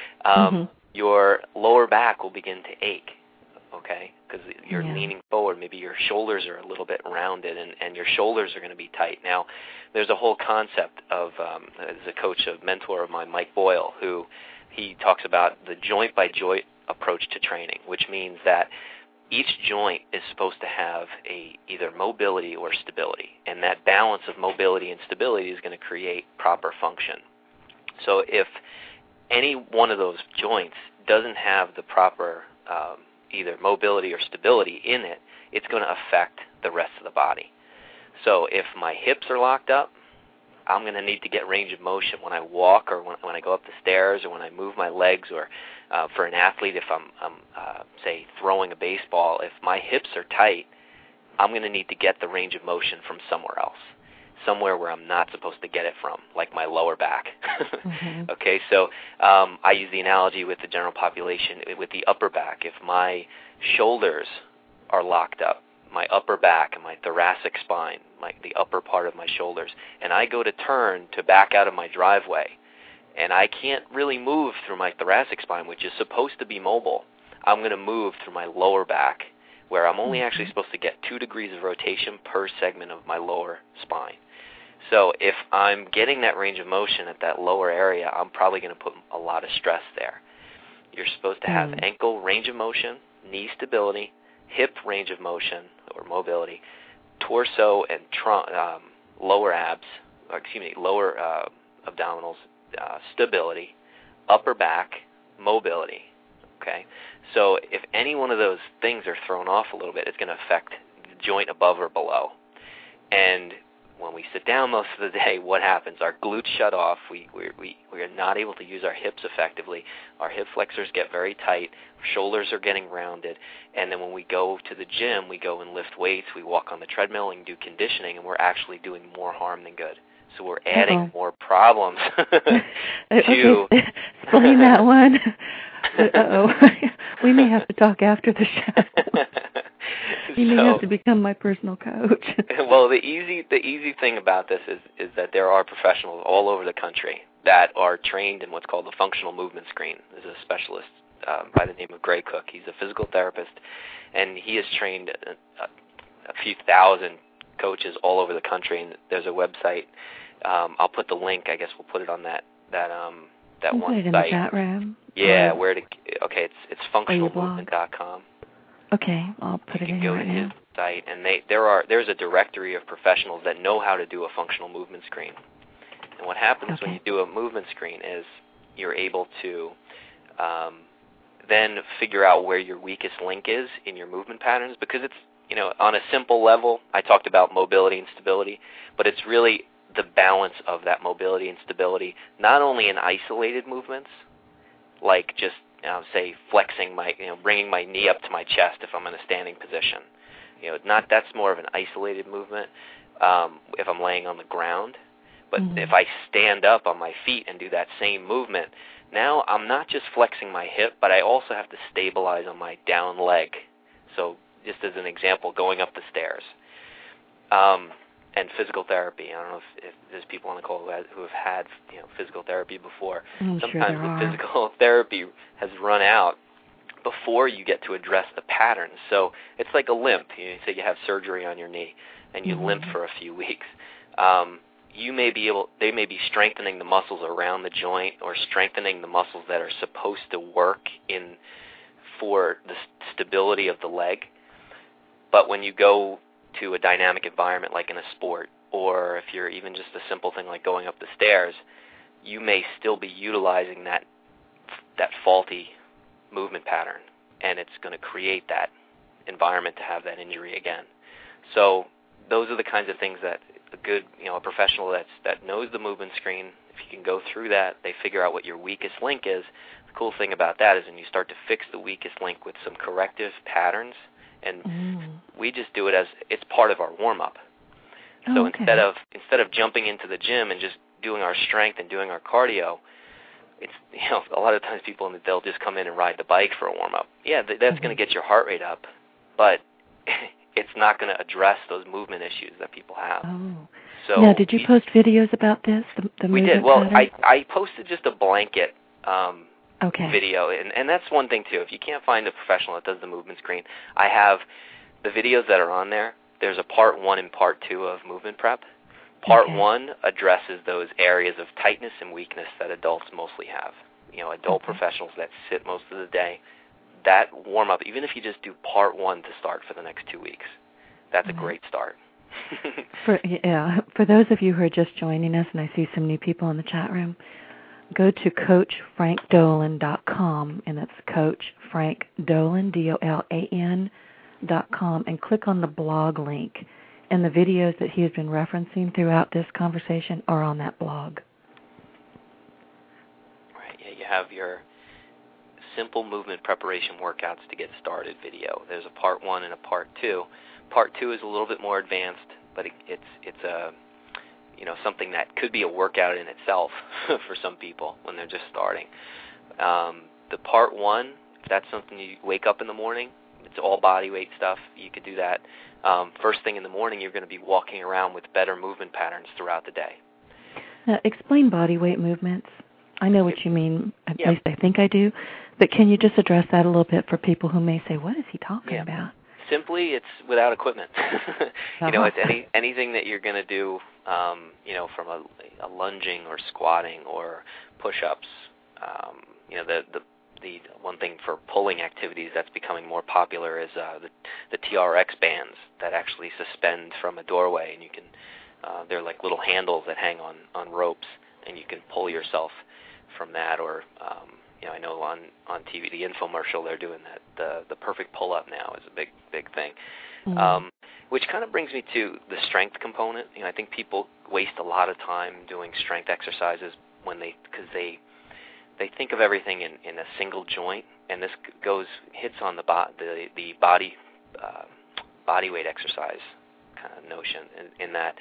Your lower back will begin to ache, okay, because you're leaning forward. Maybe your shoulders are a little bit rounded, and your shoulders are going to be tight. Now, there's a whole concept of, as a coach, a mentor of mine, Mike Boyle, who he talks about the joint-by-joint approach to training, which means that each joint is supposed to have either mobility or stability, and that balance of mobility and stability is going to create proper function. So if any one of those joints doesn't have the proper either mobility or stability in it, it's going to affect the rest of the body. So if my hips are locked up, I'm going to need to get range of motion when I walk, or when I go up the stairs, or when I move my legs, or for an athlete, if I'm say, throwing a baseball, if my hips are tight, I'm going to need to get the range of motion from somewhere else, somewhere where I'm not supposed to get it from, like my lower back. Okay, so I use the analogy with the general population, with the upper back. If my shoulders are locked up, my upper back and my thoracic spine, the upper part of my shoulders, and I go to turn to back out of my driveway, and I can't really move through my thoracic spine, which is supposed to be mobile, I'm going to move through my lower back, where I'm only actually supposed to get 2 degrees of rotation per segment of my lower spine. So if I'm getting that range of motion at that lower area, I'm probably going to put a lot of stress there. You're supposed to have ankle range of motion, knee stability, hip range of motion or mobility, torso and lower abdominals, stability, upper back, mobility. Okay, so if any one of those things are thrown off a little bit, it's going to affect the joint above or below. And when we sit down most of the day, what happens? Our glutes shut off. We are not able to use our hips effectively. Our hip flexors get very tight. Shoulders are getting rounded. And then when we go to the gym, we go and lift weights. We walk on the treadmill and do conditioning, and we're actually doing more harm than good. So we're adding more problems to... Explain that one. We may have to talk after the show. You may have to become my personal coach. Well, the easy thing about this is that there are professionals all over the country that are trained in what's called the functional movement screen. There's a specialist by the name of Gray Cook. He's a physical therapist, and he has trained a few thousand coaches all over the country. And there's a website. I'll put the link. I guess we'll put it on that one site. In the chat room. Yeah, it's functionalmovement.com. Okay, I'll put it in here right now. You can go to his site, and there's a directory of professionals that know how to do a functional movement screen. And what happens when you do a movement screen is you're able to then figure out where your weakest link is in your movement patterns, because it's, on a simple level, I talked about mobility and stability, but it's really the balance of that mobility and stability, not only in isolated movements, like just say flexing bringing my knee up to my chest if I'm in a standing position. That's more of an isolated movement if I'm laying on the ground. But if I stand up on my feet and do that same movement, now I'm not just flexing my hip, but I also have to stabilize on my down leg. So just as an example, going up the stairs. And physical therapy. I don't know if there's people on the call who have had physical therapy before. Sometimes the physical therapy has run out before you get to address the patterns. So it's like a limp. You say you have surgery on your knee and you limp for a few weeks. They may be strengthening the muscles around the joint or strengthening the muscles that are supposed to work for the stability of the leg. But when you go to a dynamic environment like in a sport or if you're even just a simple thing like going up the stairs, you may still be utilizing that faulty movement pattern, and it's going to create that environment to have that injury again. So those are the kinds of things that a professional that knows the movement screen, if you can go through that, they figure out what your weakest link is. The cool thing about that is when you start to fix the weakest link with some corrective patterns, and we just do it as it's part of our warm-up. So instead of jumping into the gym and just doing our strength and doing our cardio, it's a lot of times people, they'll just come in and ride the bike for a warm-up. Yeah, that's going to get your heart rate up, but it's not going to address those movement issues that people have. Oh. So now, did you post videos about this? We did. Well, I posted just a blanket video, and that's one thing too. If you can't find a professional that does the movement screen, I have the videos that are on there. There's a part 1 and part 2 of movement prep. Part 1 addresses those areas of tightness and weakness that adults mostly have. Adult professionals that sit most of the day. That warm-up, even if you just do part 1 to start for the next 2 weeks, that's a great start. For those of you who are just joining us, and I see some new people in the chat room, go to CoachFrankDolan.com, and that's Coach Frank Dolan, DOLAN.com, and click on the blog link. And the videos that he has been referencing throughout this conversation are on that blog. Right, yeah, you have your simple movement preparation workouts to get started video. There's a part 1 and a part 2. Part 2 is a little bit more advanced, but it's a something that could be a workout in itself for some people when they're just starting. The part 1, if that's something you wake up in the morning, it's all body weight stuff. You could do that. First thing in the morning, you're going to be walking around with better movement patterns throughout the day. Now, explain body weight movements. I know what you mean. At least I think I do. But can you just address that a little bit for people who may say, what is he talking about? Simply, it's without equipment. It's anything that you're going to do, from a lunging or squatting or push-ups. The one thing for pulling activities that's becoming more popular is the TRX bands that actually suspend from a doorway, and you can they're like little handles that hang on ropes, and you can pull yourself from that. Or I know on TV, the infomercial, they're doing that. The perfect pull-up now is a big thing, which kind of brings me to the strength component. I think people waste a lot of time doing strength exercises because they think of everything in a single joint, and this hits on the body weight exercise kind of notion in that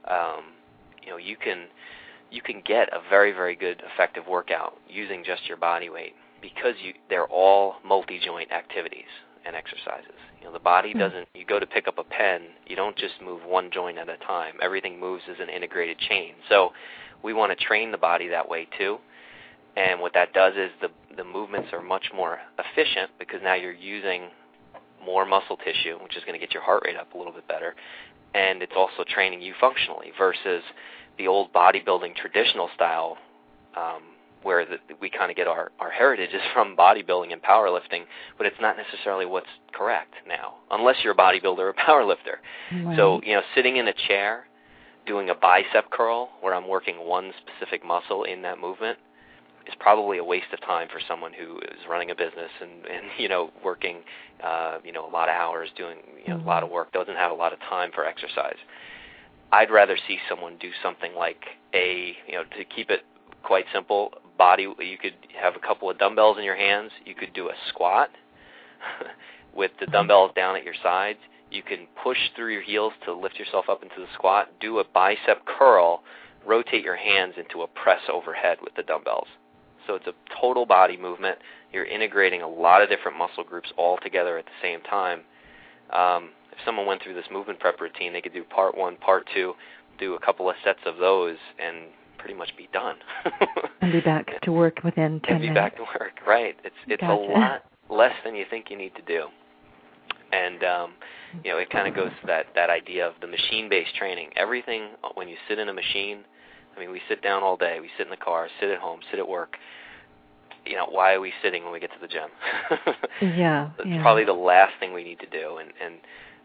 you can get a very, very good effective workout using just your body weight because they're all multi-joint activities and exercises. The body doesn't, you go to pick up a pen, you don't just move one joint at a time. Everything moves as an integrated chain. So we want to train the body that way too. And what that does is the movements are much more efficient because now you're using more muscle tissue, which is going to get your heart rate up a little bit better. And it's also training you functionally versus the old bodybuilding traditional style where we kind of get our heritage is from bodybuilding and powerlifting, but it's not necessarily what's correct now, unless you're a bodybuilder or a powerlifter. Right. So, sitting in a chair, doing a bicep curl where I'm working one specific muscle in that movement is probably a waste of time for someone who is running a business and working, a lot of hours doing, a lot of work, doesn't have a lot of time for exercise. I'd rather see someone do something like to keep it quite simple, you could have a couple of dumbbells in your hands. You could do a squat with the dumbbells down at your sides. You can push through your heels to lift yourself up into the squat. Do a bicep curl. Rotate your hands into a press overhead with the dumbbells. So it's a total body movement. You're integrating a lot of different muscle groups all together at the same time. If someone went through this movement prep routine, they could do part 1, part 2, do a couple of sets of those, and pretty much be done. And be back to work within 10 minutes. And be back to work, right. It's a lot less than you think you need to do. And, it kind of goes to that idea of the machine-based training. Everything, when you sit in a machine, we sit down all day. We sit in the car, sit at home, sit at work. Why are we sitting when we get to the gym? Yeah. It's probably the last thing we need to do. And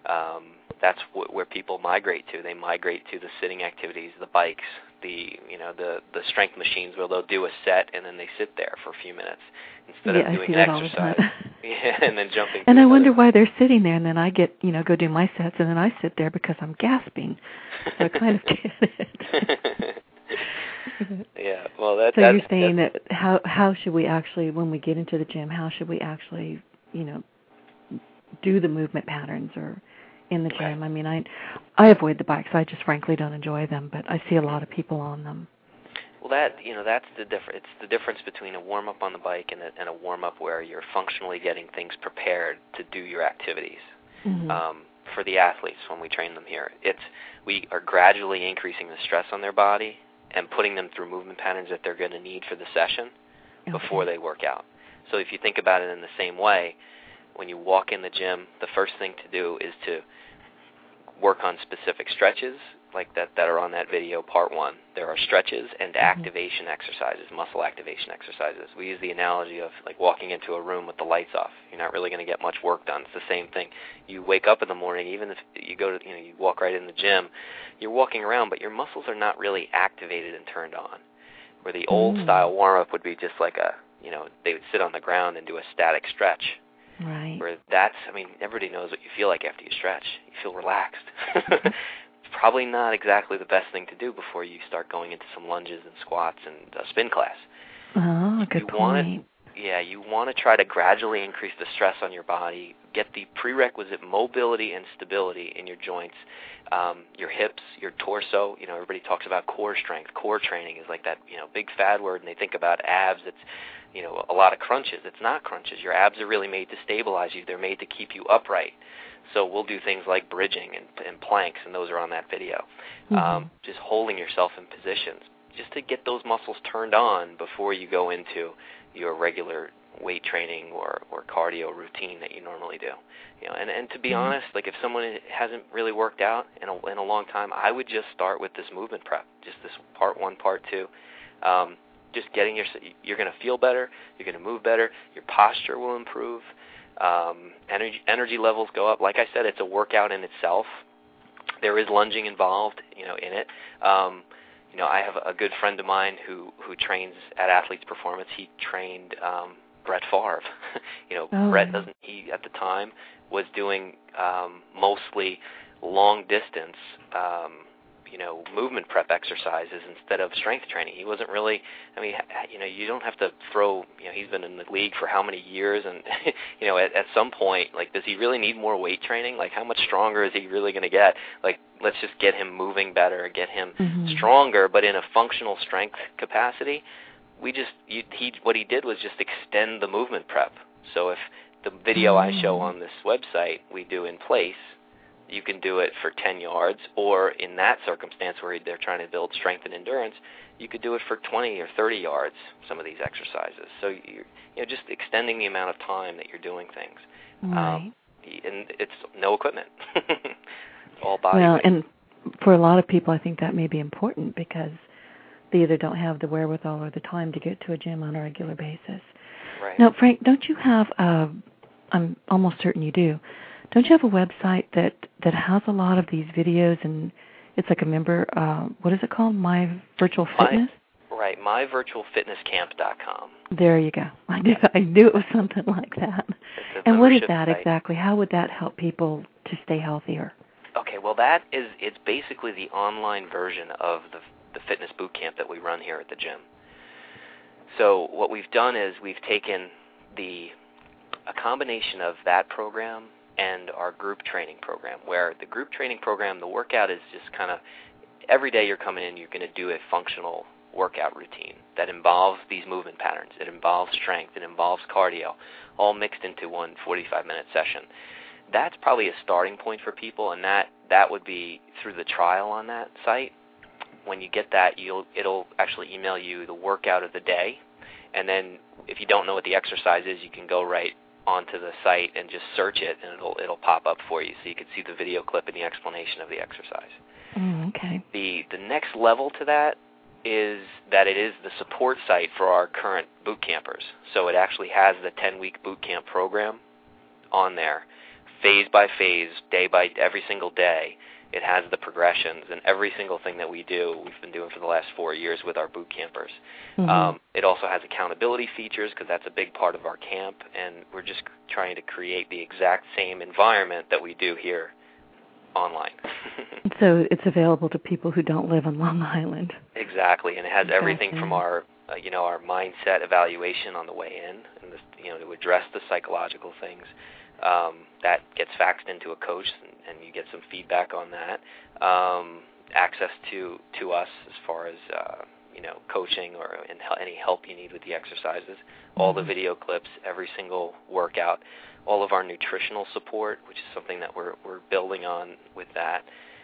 That's where people migrate to. They migrate to the sitting activities, the bikes, the strength machines where they'll do a set and then they sit there for a few minutes instead of doing an exercise. Yeah, and then jumping. And I wonder why they're sitting there, and then I get, go do my sets, and then I sit there because I'm gasping. So I kind of get it. Yeah, well, that's... So you're saying that how should we actually, when we get into the gym, how should we actually, do the movement patterns or in the gym? I mean, I avoid the bikes. I just frankly don't enjoy them, but I see a lot of people on them. Well, that's the difference. It's the difference between a warm-up on the bike and a warm-up where you're functionally getting things prepared to do your activities. Mm-hmm. For the athletes, when we train them here, we are gradually increasing the stress on their body and putting them through movement patterns that they're going to need for the session before they work out. So if you think about it in the same way, when you walk in the gym, the first thing to do is to work on specific stretches like that are on that video, part 1. There are stretches and activation exercises, muscle activation exercises. We use the analogy of like walking into a room with the lights off. You're not really going to get much work done. It's the same thing. You wake up in the morning, even if you go to, you walk right in the gym, you're walking around, but your muscles are not really activated and turned on. Where the old style warm-up would be just like they would sit on the ground and do a static stretch. Right. Where everybody knows what you feel like after you stretch. You feel relaxed. It's probably not exactly the best thing to do before you start going into some lunges and squats and spin class. Oh, good point. You want to try to gradually increase the stress on your body, get the prerequisite mobility and stability in your joints, your hips, your torso. Everybody talks about core strength. Core training is like that, big fad word, and they think about abs. It's a lot of crunches. It's not crunches. Your abs are really made to stabilize you. They're made to keep you upright. So we'll do things like bridging and planks, and those are on that video. Just holding yourself in positions, just to get those muscles turned on before you go into your regular weight training or cardio routine that you normally do. And to be honest, like if someone hasn't really worked out in a long time, I would just start with this movement prep, just this part 1, part 2. Just getting you're going to feel better, you're going to move better, your posture will improve, energy levels go up. Like I said, it's a workout in itself. There is lunging involved, in it. I have a good friend of mine who trains at Athletes Performance. He trained Brett Favre. Brett he at the time was doing mostly long distance movement prep exercises instead of strength training. He wasn't really, you don't have to throw, he's been in the league for how many years, and, at some point, like, does he really need more weight training? Like, how much stronger is he really going to get? Like, let's just get him moving better, get him stronger, but in a functional strength capacity. What he did was just extend the movement prep. So if the video I show on this website we do in place, you can do it for 10 yards, or in that circumstance where they're trying to build strength and endurance, you could do it for 20 or 30 yards, some of these exercises. So you're just extending the amount of time that you're doing things. Right. And it's no equipment. All body weight. And for a lot of people, I think that may be important because they either don't have the wherewithal or the time to get to a gym on a regular basis. Right. Now, Frank, don't you have, I'm almost certain you do, don't you have a website that has a lot of these videos, and it's like a member, what is it called, My Virtual Fitness? Right, myvirtualfitnesscamp.com. There you go. I knew it was something like that. And what is that exactly? How would that help people to stay healthier? Okay, well, it's basically the online version of the fitness boot camp that we run here at the gym. So what we've done is we've taken a combination of that program and our group training program, where the group training program, the workout is just kind of, every day you're coming in, you're going to do a functional workout routine that involves these movement patterns. It involves strength. It involves cardio, all mixed into one 45-minute session. That's probably a starting point for people, and that would be through the trial on that site. When you get that, it'll actually email you the workout of the day, and then if you don't know what the exercise is, you can go right onto the site and just search it, and it'll pop up for you, so you can see the video clip and the explanation of the exercise. Okay. The next level to that is that it is the support site for our current boot campers. So it actually has the 10-week boot camp program on there phase by phase, day by every single day. It has the progressions, and every single thing that we do, we've been doing for the last 4 years with our boot campers. Mm-hmm. It also has accountability features because that's a big part of our camp, and we're just trying to create the exact same environment that we do here online. So it's available to people who don't live on Long Island. Exactly, and it has everything from our our mindset evaluation on the way in, and to address the psychological things. That gets faxed into a coach, and you get some feedback on that. Access to us as far as coaching or any help you need with the exercises. All the video clips, every single workout, all of our nutritional support, which is something that we're building on with that.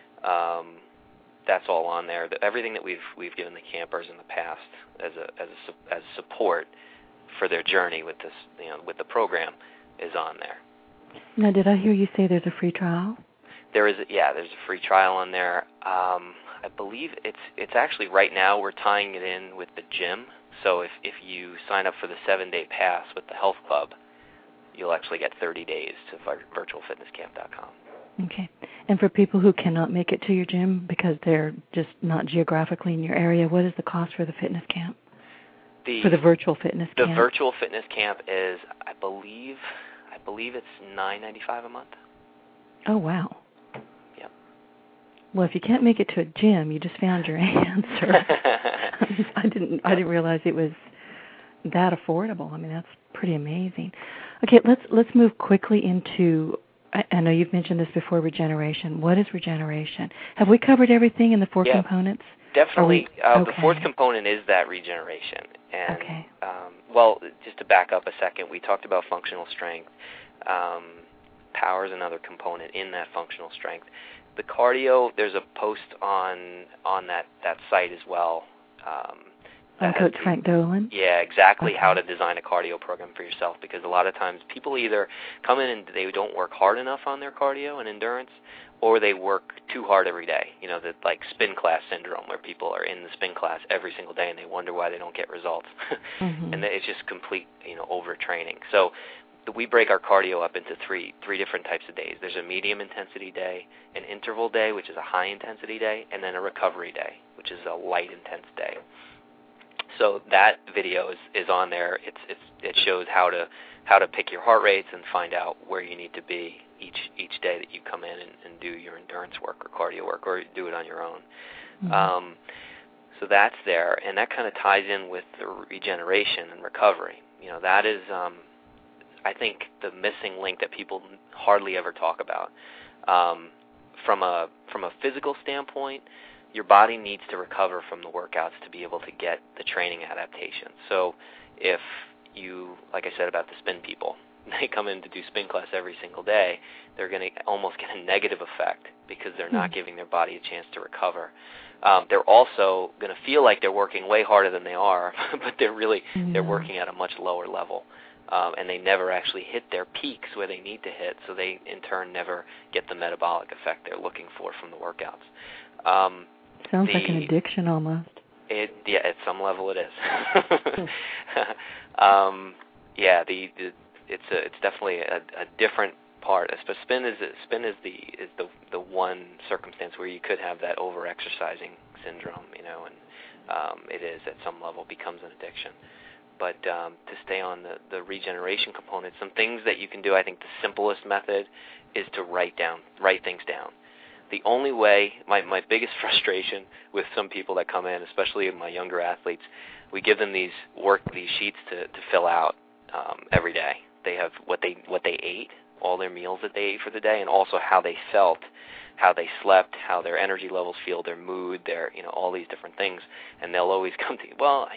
That's all on there. Everything that we've given the campers in the past as support for their journey with this, with the program, is on there. Now, did I hear you say there's a free trial? There's a free trial on there. I believe it's actually right now we're tying it in with the gym. So if you sign up for the 7-day pass with the health club, you'll actually get 30 days to virtualfitnesscamp.com. Okay. And for people who cannot make it to your gym because they're just not geographically in your area, what is the cost for the fitness camp? For the virtual fitness camp? The virtual fitness camp is, I believe it's $9.95 a month. Oh, wow. Yep. Well, if you can't make it to a gym, you just found your answer. I didn't realize it was that affordable. I mean, that's pretty amazing. Okay, let's move quickly into, I know you've mentioned this before, regeneration. What is regeneration? Have we covered everything in the 4 components? Definitely. The 4th component is that regeneration. And, okay. Just to back up a second, we talked about functional strength. Power is another component in that functional strength. The cardio, there's a post on that site as well. On Coach Frank Dolan? Yeah, exactly. Okay. How to design a cardio program for yourself, because a lot of times people either come in and they don't work hard enough on their cardio and endurance, or they work too hard every day. The spin class syndrome, where people are in the spin class every single day and they wonder why they don't get results. Mm-hmm. And it's just complete, overtraining. So we break our cardio up into three different types of days. There's a medium intensity day, an interval day, which is a high intensity day, and then a recovery day, which is a light intense day. So that video is on there. It shows how to pick your heart rates and find out where you need to be each day that you come in and do your endurance work or cardio work, or do it on your own. Mm-hmm. So that's there, and that kind of ties in with the regeneration and recovery. That is, I think, the missing link that people hardly ever talk about. From a physical standpoint, your body needs to recover from the workouts to be able to get the training adaptation. So if you, like I said about the spin people, they come in to do spin class every single day, they're going to almost get a negative effect because they're not giving their body a chance to recover. They're also going to feel like they're working way harder than they are, but they're working at a much lower level. And they never actually hit their peaks where they need to hit, so they, in turn, never get the metabolic effect they're looking for from the workouts. Sounds like an addiction almost. At some level it is. It's definitely a different part. Spin is the one circumstance where you could have that over-exercising syndrome, and it is at some level becomes an addiction. But to stay on the regeneration component, some things that you can do, I think the simplest method is to write things down. The only way, my biggest frustration with some people that come in, especially my younger athletes, we give them these sheets to fill out every day. They have what they ate, all their meals that they ate for the day, and also how they felt, how they slept, how their energy levels feel, their mood, their all these different things. And they'll always come to you,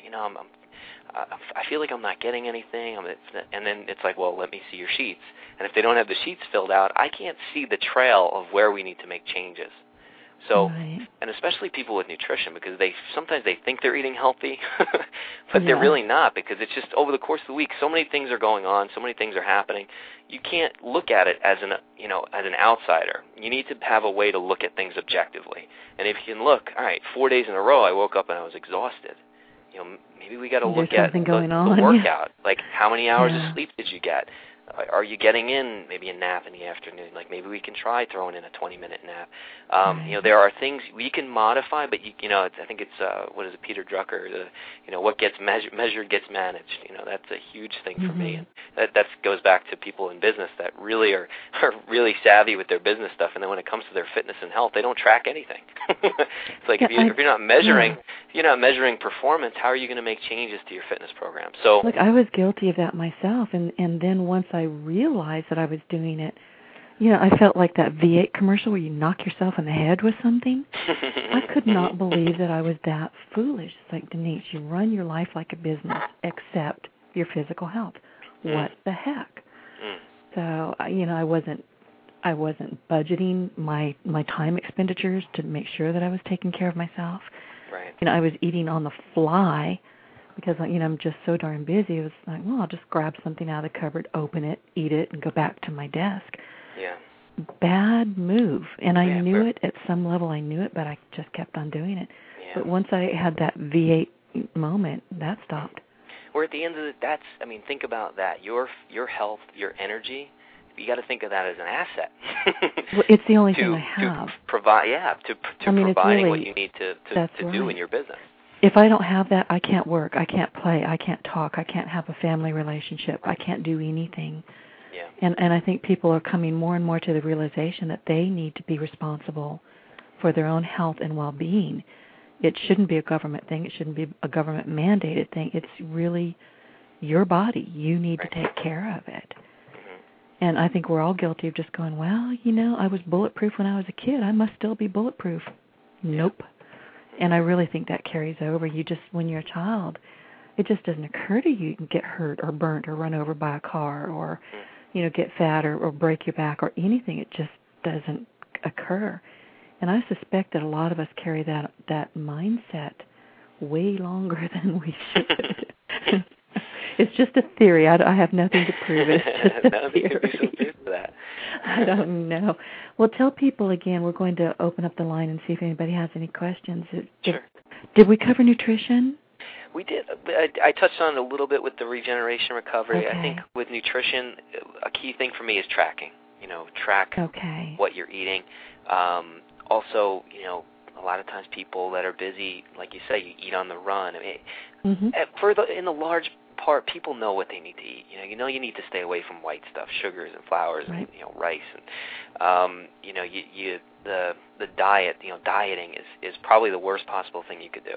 I feel like I'm not getting anything, and then it's like, well, let me see your sheets. And if they don't have the sheets filled out, I can't see the trail of where we need to make changes. So, right. And especially people with nutrition, because sometimes they think they're eating healthy, but they're really not, because it's just over the course of the week, so many things are going on, so many things are happening. You can't look at it as an outsider. You need to have a way to look at things objectively. And if you can look, all right, 4 days in a row I woke up and I was exhausted. Maybe we got to look at the workout. Like, how many hours of sleep did you get? Are you getting in maybe a nap in the afternoon? Like maybe we can try throwing in a 20-minute nap. There are things we can modify, but I think it's what is it, Peter Drucker? What gets measured gets managed. That's a huge thing for me, and that goes back to people in business that really are really savvy with their business stuff, and then when it comes to their fitness and health, they don't track anything. It's like if you're not measuring performance, how are you going to make changes to your fitness program? So look, I was guilty of that myself, and then once I realized that I was doing it, I felt like that V8 commercial where you knock yourself in the head with something. I could not believe that I was that foolish. It's like, Denise, you run your life like a business except your physical health. What the heck? So, I wasn't budgeting my time expenditures to make sure that I was taking care of myself. Right. I was eating on the fly because, I'm just so darn busy. It was like, well, I'll just grab something out of the cupboard, open it, eat it, and go back to my desk. Yeah. Bad move. And I knew it at some level. I knew it, but I just kept on doing it. Yeah. But once I had that V8 moment, that stopped. We're at the end of think about that. Your health, your energy, you got to think of that as an asset. Well, it's the only thing I have. To provide, providing what you need to do in your business. If I don't have that, I can't work, I can't play, I can't talk, I can't have a family relationship, I can't do anything. Yeah. And I think people are coming more and more to the realization that they need to be responsible for their own health and well-being. It shouldn't be a government thing. It shouldn't be a government-mandated thing. It's really your body. You need to take care of it. And I think we're all guilty of just going, well, I was bulletproof when I was a kid. I must still be bulletproof. Nope. And I really think that carries over. When you're a child, it just doesn't occur to you can get hurt or burnt or run over by a car or, get fat or break your back or anything. It just doesn't occur. And I suspect that a lot of us carry that mindset way longer than we should. It's just a theory. I have nothing to prove it. It's just a theory. Could be some truth to that. I don't know. Well, tell people again, we're going to open up the line and see if anybody has any questions. Sure. Did we cover nutrition? We did. I touched on it a little bit with the regeneration recovery. Okay. I think with nutrition, a key thing for me is tracking. Track what you're eating. Also, a lot of times people that are busy, like you say, you eat on the run. In the large part, people know what they need to eat. You need to stay away from white stuff, sugars and flours, and rice, and the diet. Dieting is probably the worst possible thing you could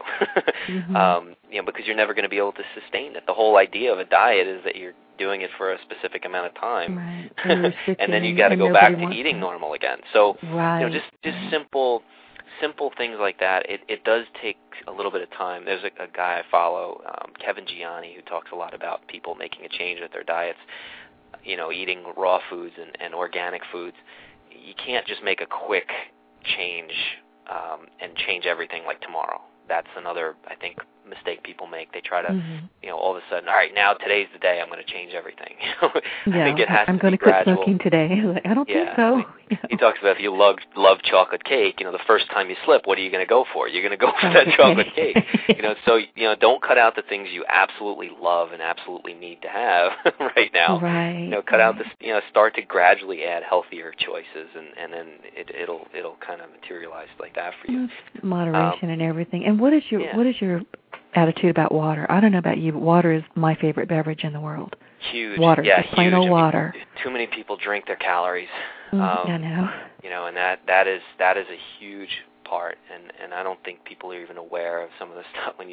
do. Because you're never going to be able to sustain it. The whole idea of a diet is that you're doing it for a specific amount of time, and then you got to go back to eating normal again. So just simple things like that. It does take a little bit of time. There's a guy I follow, Kevin Gianni, who talks a lot about people making a change with their diets, eating raw foods and organic foods. You can't just make a quick change and change everything like tomorrow. That's another, I think, mistake people make. They try to, all of a sudden, all right, now today's the day I'm going to change everything. I think it has I'm to going be to quit gradual. smoking today. I don't think so. He talks about if you love chocolate cake, the first time you slip, what are you going to go for? You're going to go for that chocolate cake. So don't cut out the things you absolutely love and absolutely need to have right now. Right. Cut out the, start to gradually add healthier choices, and then it'll kind of materialize like that for you. Moderation and everything. And what is your attitude about water? I don't know about you, but water is my favorite beverage in the world. Huge. Water. Yeah, just plain old water. Too many people drink their calories. I know. And that is a huge part, and I don't think people are even aware of some of the stuff. When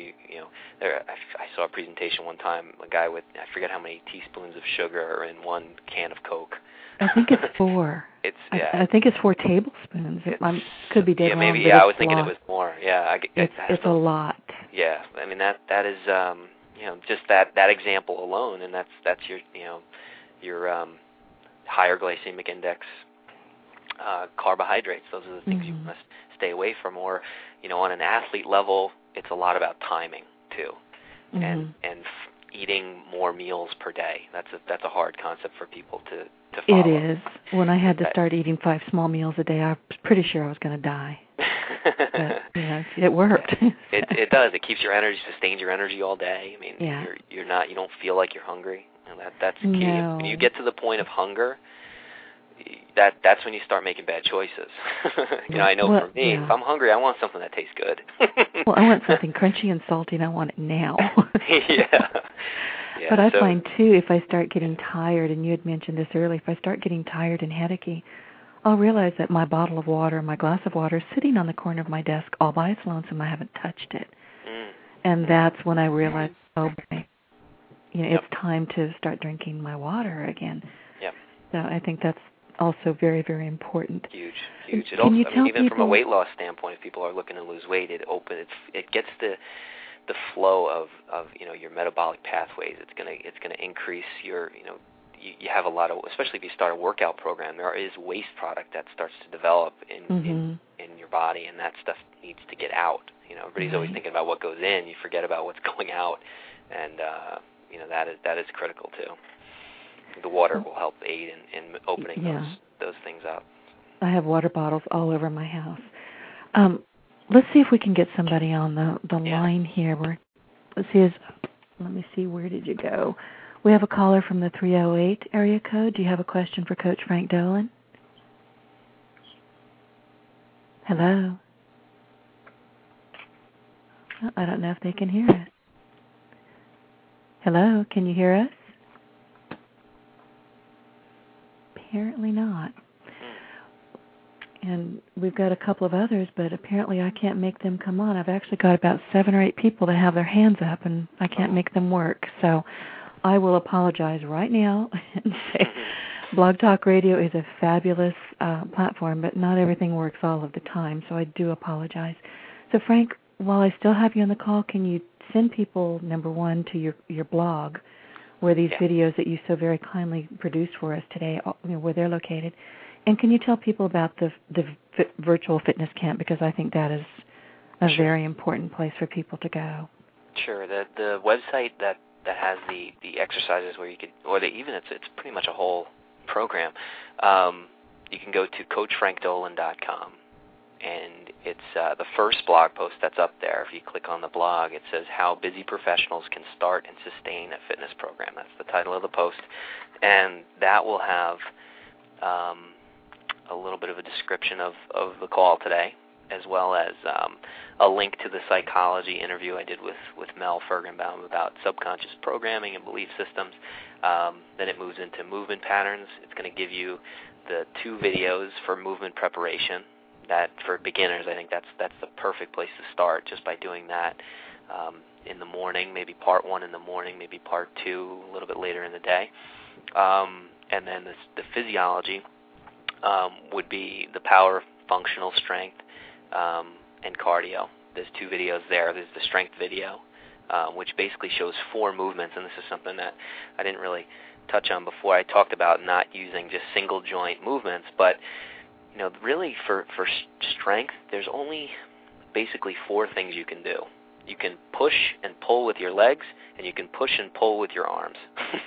I saw a presentation one time, a guy with, I forget how many teaspoons of sugar are in one can of Coke. I think it's 4. I think it's 4 tablespoons. I could be dead wrong. Maybe. I was thinking it was more. Yeah, it's a lot. Yeah, I mean that is just that example alone, and that's your higher glycemic index carbohydrates. Those are the things you must stay away from. Or on an athlete level, it's a lot about timing too, and eating more meals per day. That's a hard concept for people to follow. It is. When I had to start eating 5 small meals a day, I was pretty sure I was going to die. But, it worked. It does. It keeps your energy, sustains your energy all day. I mean, you don't feel like you're hungry. That's key. No. When you get to the point of hunger, that's when you start making bad choices. I know for me, if I'm hungry, I want something that tastes good. Well, I want something crunchy and salty, and I want it now. Yeah. But I find, too, if I start getting tired, and you had mentioned this earlier, if I start getting tired and headachy, I'll realize that my bottle of water, my glass of water, is sitting on the corner of my desk all by its lonesome. I haven't touched it. And that's when I realize, it's time to start drinking my water again. Yeah. So I think that's also very, very important. Huge. It also, even people, from a weight loss standpoint, if people are looking to lose weight, it gets the flow of your metabolic pathways. It's gonna increase your you have a lot of, especially if you start a workout program, there is waste product that starts to develop in your body, and that stuff needs to get out. Everybody's always thinking about what goes in. You forget about what's going out, and that is critical too. The water will help aid in opening those things up. I have water bottles all over my house. Let's see if we can get somebody on the line here. Let me see, where did you go? We have a caller from the 308 area code. Do you have a question for Coach Frank Dolan? Hello? I don't know if they can hear us. Hello, can you hear us? Apparently not. And we've got a couple of others, but apparently I can't make them come on. I've actually got about 7 or 8 people that have their hands up, and I can't make them work. So I will apologize right now and say Blog Talk Radio is a fabulous platform, but not everything works all of the time, so I do apologize. So, Frank, while I still have you on the call, can you send people, number one, to your blog, where these videos that you so very kindly produced for us today, where they're located? And can you tell people about the virtual fitness camp, because I think that is a very important place for people to go. Sure. The website that has the exercises where you could, it's pretty much a whole program. You can go to CoachFrankDolan.com, and it's the first blog post that's up there. If you click on the blog, it says How Busy Professionals Can Start and Sustain a Fitness Program. That's the title of the post, and that will have a little bit of a description of the call today, as well as a link to the psychology interview I did with Mel Furgenbaum about subconscious programming and belief systems. Then it moves into movement patterns. It's going to give you the 2 videos for movement preparation. That for beginners, I think that's the perfect place to start, just by doing that in the morning, maybe part 1 in the morning, maybe part 2 a little bit later in the day. And then the physiology would be the power of functional strength and cardio. There's 2 videos there. There's the strength video, which basically shows 4 movements, and this is something that I didn't really touch on before. I talked about not using just single joint movements, but really for strength, there's only basically 4 things you can do. You can push and pull with your legs, and you can push and pull with your arms.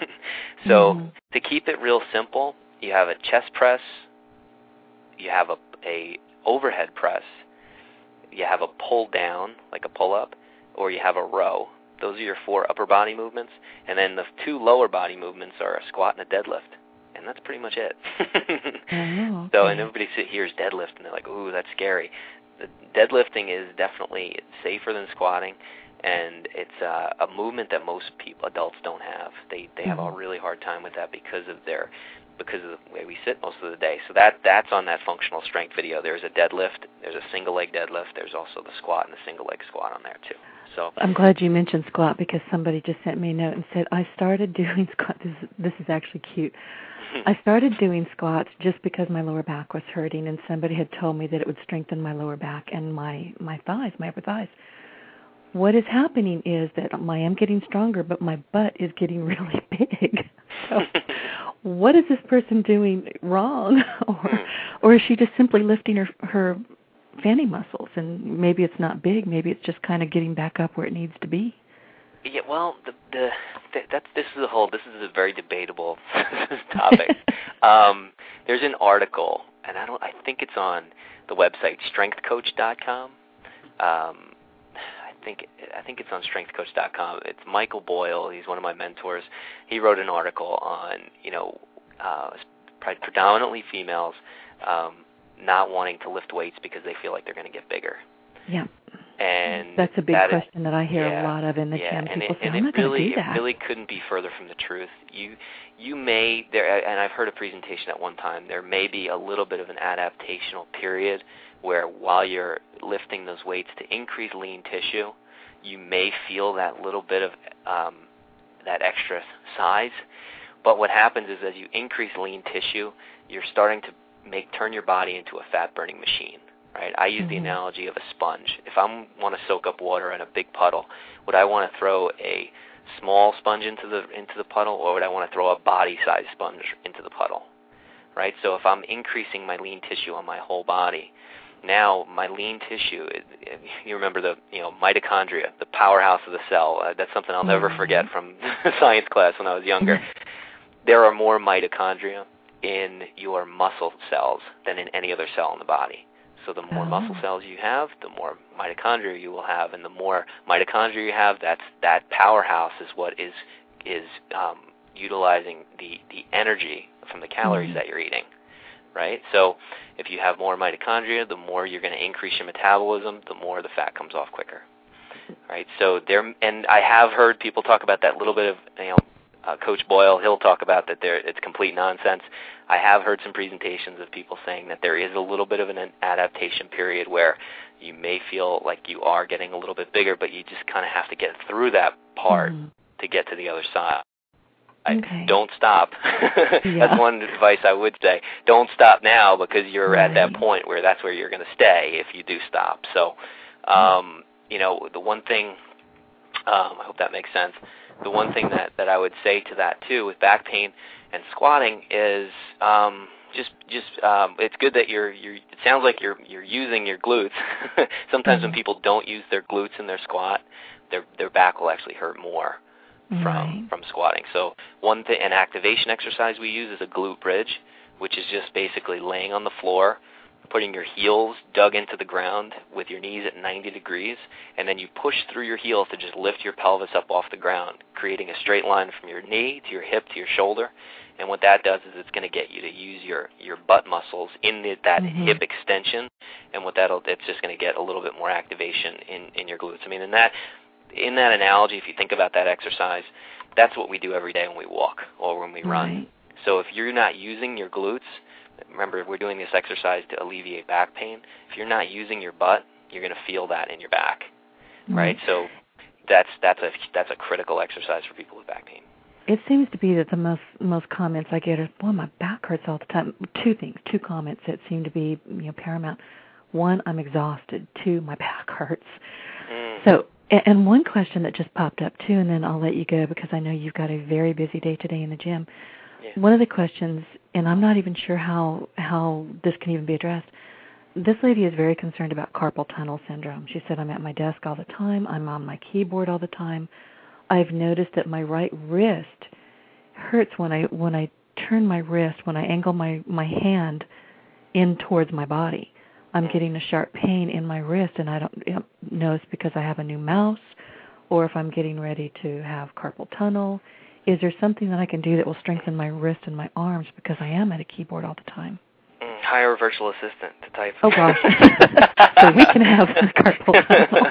So to keep it real simple, you have a chest press, you have a overhead press, you have a pull down, like a pull-up, or you have a row. Those are your 4 upper body movements, and then the 2 lower body movements are a squat and a deadlift, and that's pretty much it. Okay. So, and everybody hears deadlift, and they're like, ooh, that's scary. The deadlifting is definitely safer than squatting, and it's a movement that most adults don't have. They have a really hard time with that because of the way we sit most of the day. So that's on that functional strength video. There's a deadlift, there's a single leg deadlift, there's also the squat and the single leg squat on there too. So I'm glad you mentioned squat, because somebody just sent me a note and said, I started doing squat. This is actually cute. I started doing squats just because my lower back was hurting, and somebody had told me that it would strengthen my lower back and my thighs, my upper thighs. What is happening is that I am getting stronger, but my butt is getting really big. So what is this person doing wrong? Or is she just simply lifting her fanny muscles, and maybe it's not big, maybe it's just kind of getting back up where it needs to be? Yeah, well, this is a very debatable topic. There's an article, and I think it's on the website strengthcoach.com. I think it's on strengthcoach.com. It's Michael Boyle. He's one of my mentors. He wrote an article on, predominantly females not wanting to lift weights because they feel like they're going to get bigger. Yeah. And that's a big question that I hear a lot of in the gym. People say, I'm not going to do that. It really couldn't be further from the truth. You may, and I've heard a presentation at one time, there may be a little bit of an adaptational period where while you're lifting those weights to increase lean tissue, you may feel that little bit of that extra size. But what happens is as you increase lean tissue, you're starting to turn your body into a fat-burning machine. Right? I use the analogy of a sponge. If I want to soak up water in a big puddle, would I want to throw a small sponge into the puddle, or would I want to throw a body-sized sponge into the puddle? Right? So if I'm increasing my lean tissue on my whole body, now my lean tissue, you remember the mitochondria, the powerhouse of the cell. That's something I'll never forget from science class when I was younger. There are more mitochondria in your muscle cells than in any other cell in the body. So the more muscle cells you have, the more mitochondria you will have, and the more mitochondria you have, that powerhouse is what is utilizing the energy from the calories that you're eating, right? So if you have more mitochondria, the more you're going to increase your metabolism, the more the fat comes off quicker, right? So and I have heard people talk about that little bit of Coach Boyle, he'll talk about that it's complete nonsense. I have heard some presentations of people saying that there is a little bit of an adaptation period where you may feel like you are getting a little bit bigger, but you just kind of have to get through that part to get to the other side. Don't stop. That's one advice I would say. Don't stop now because you're at that point where that's where you're going to stay if you do stop. So, the one thing, I hope that makes sense. The one thing that I would say to that too with back pain and squatting is it's good that it sounds like you're using your glutes. Sometimes when people don't use their glutes in their squat, their back will actually hurt more from squatting. So an activation exercise we use is a glute bridge, which is just basically laying on the floor, putting your heels dug into the ground with your knees at 90 degrees, and then you push through your heels to just lift your pelvis up off the ground, creating a straight line from your knee to your hip to your shoulder. And what that does is it's going to get you to use your butt muscles in that hip extension, and it's just going to get a little bit more activation in your glutes. I mean, in that analogy, if you think about that exercise, that's what we do every day when we walk or when we run. So if you're not using your glutes, remember, we're doing this exercise to alleviate back pain. If you're not using your butt, you're going to feel that in your back, right? So that's a critical exercise for people with back pain. It seems to be that the most comments I get are, "Boy, my back hurts all the time." Two comments that seem to be paramount. One, I'm exhausted. Two, my back hurts. So, and one question that just popped up too, and then I'll let you go because I know you've got a very busy day today in the gym. One of the questions, and I'm not even sure how this can even be addressed, this lady is very concerned about carpal tunnel syndrome. She said, I'm at my desk all the time. I'm on my keyboard all the time. I've noticed that my right wrist hurts when I turn my wrist, when I angle my hand in towards my body. I'm getting a sharp pain in my wrist, and I don't know if it's because I have a new mouse or if I'm getting ready to have carpal tunnel. Is there something that I can do that will strengthen my wrist and my arms because I am at a keyboard all the time? Hire a virtual assistant to type. Oh, gosh. So we can have carpal tunnel.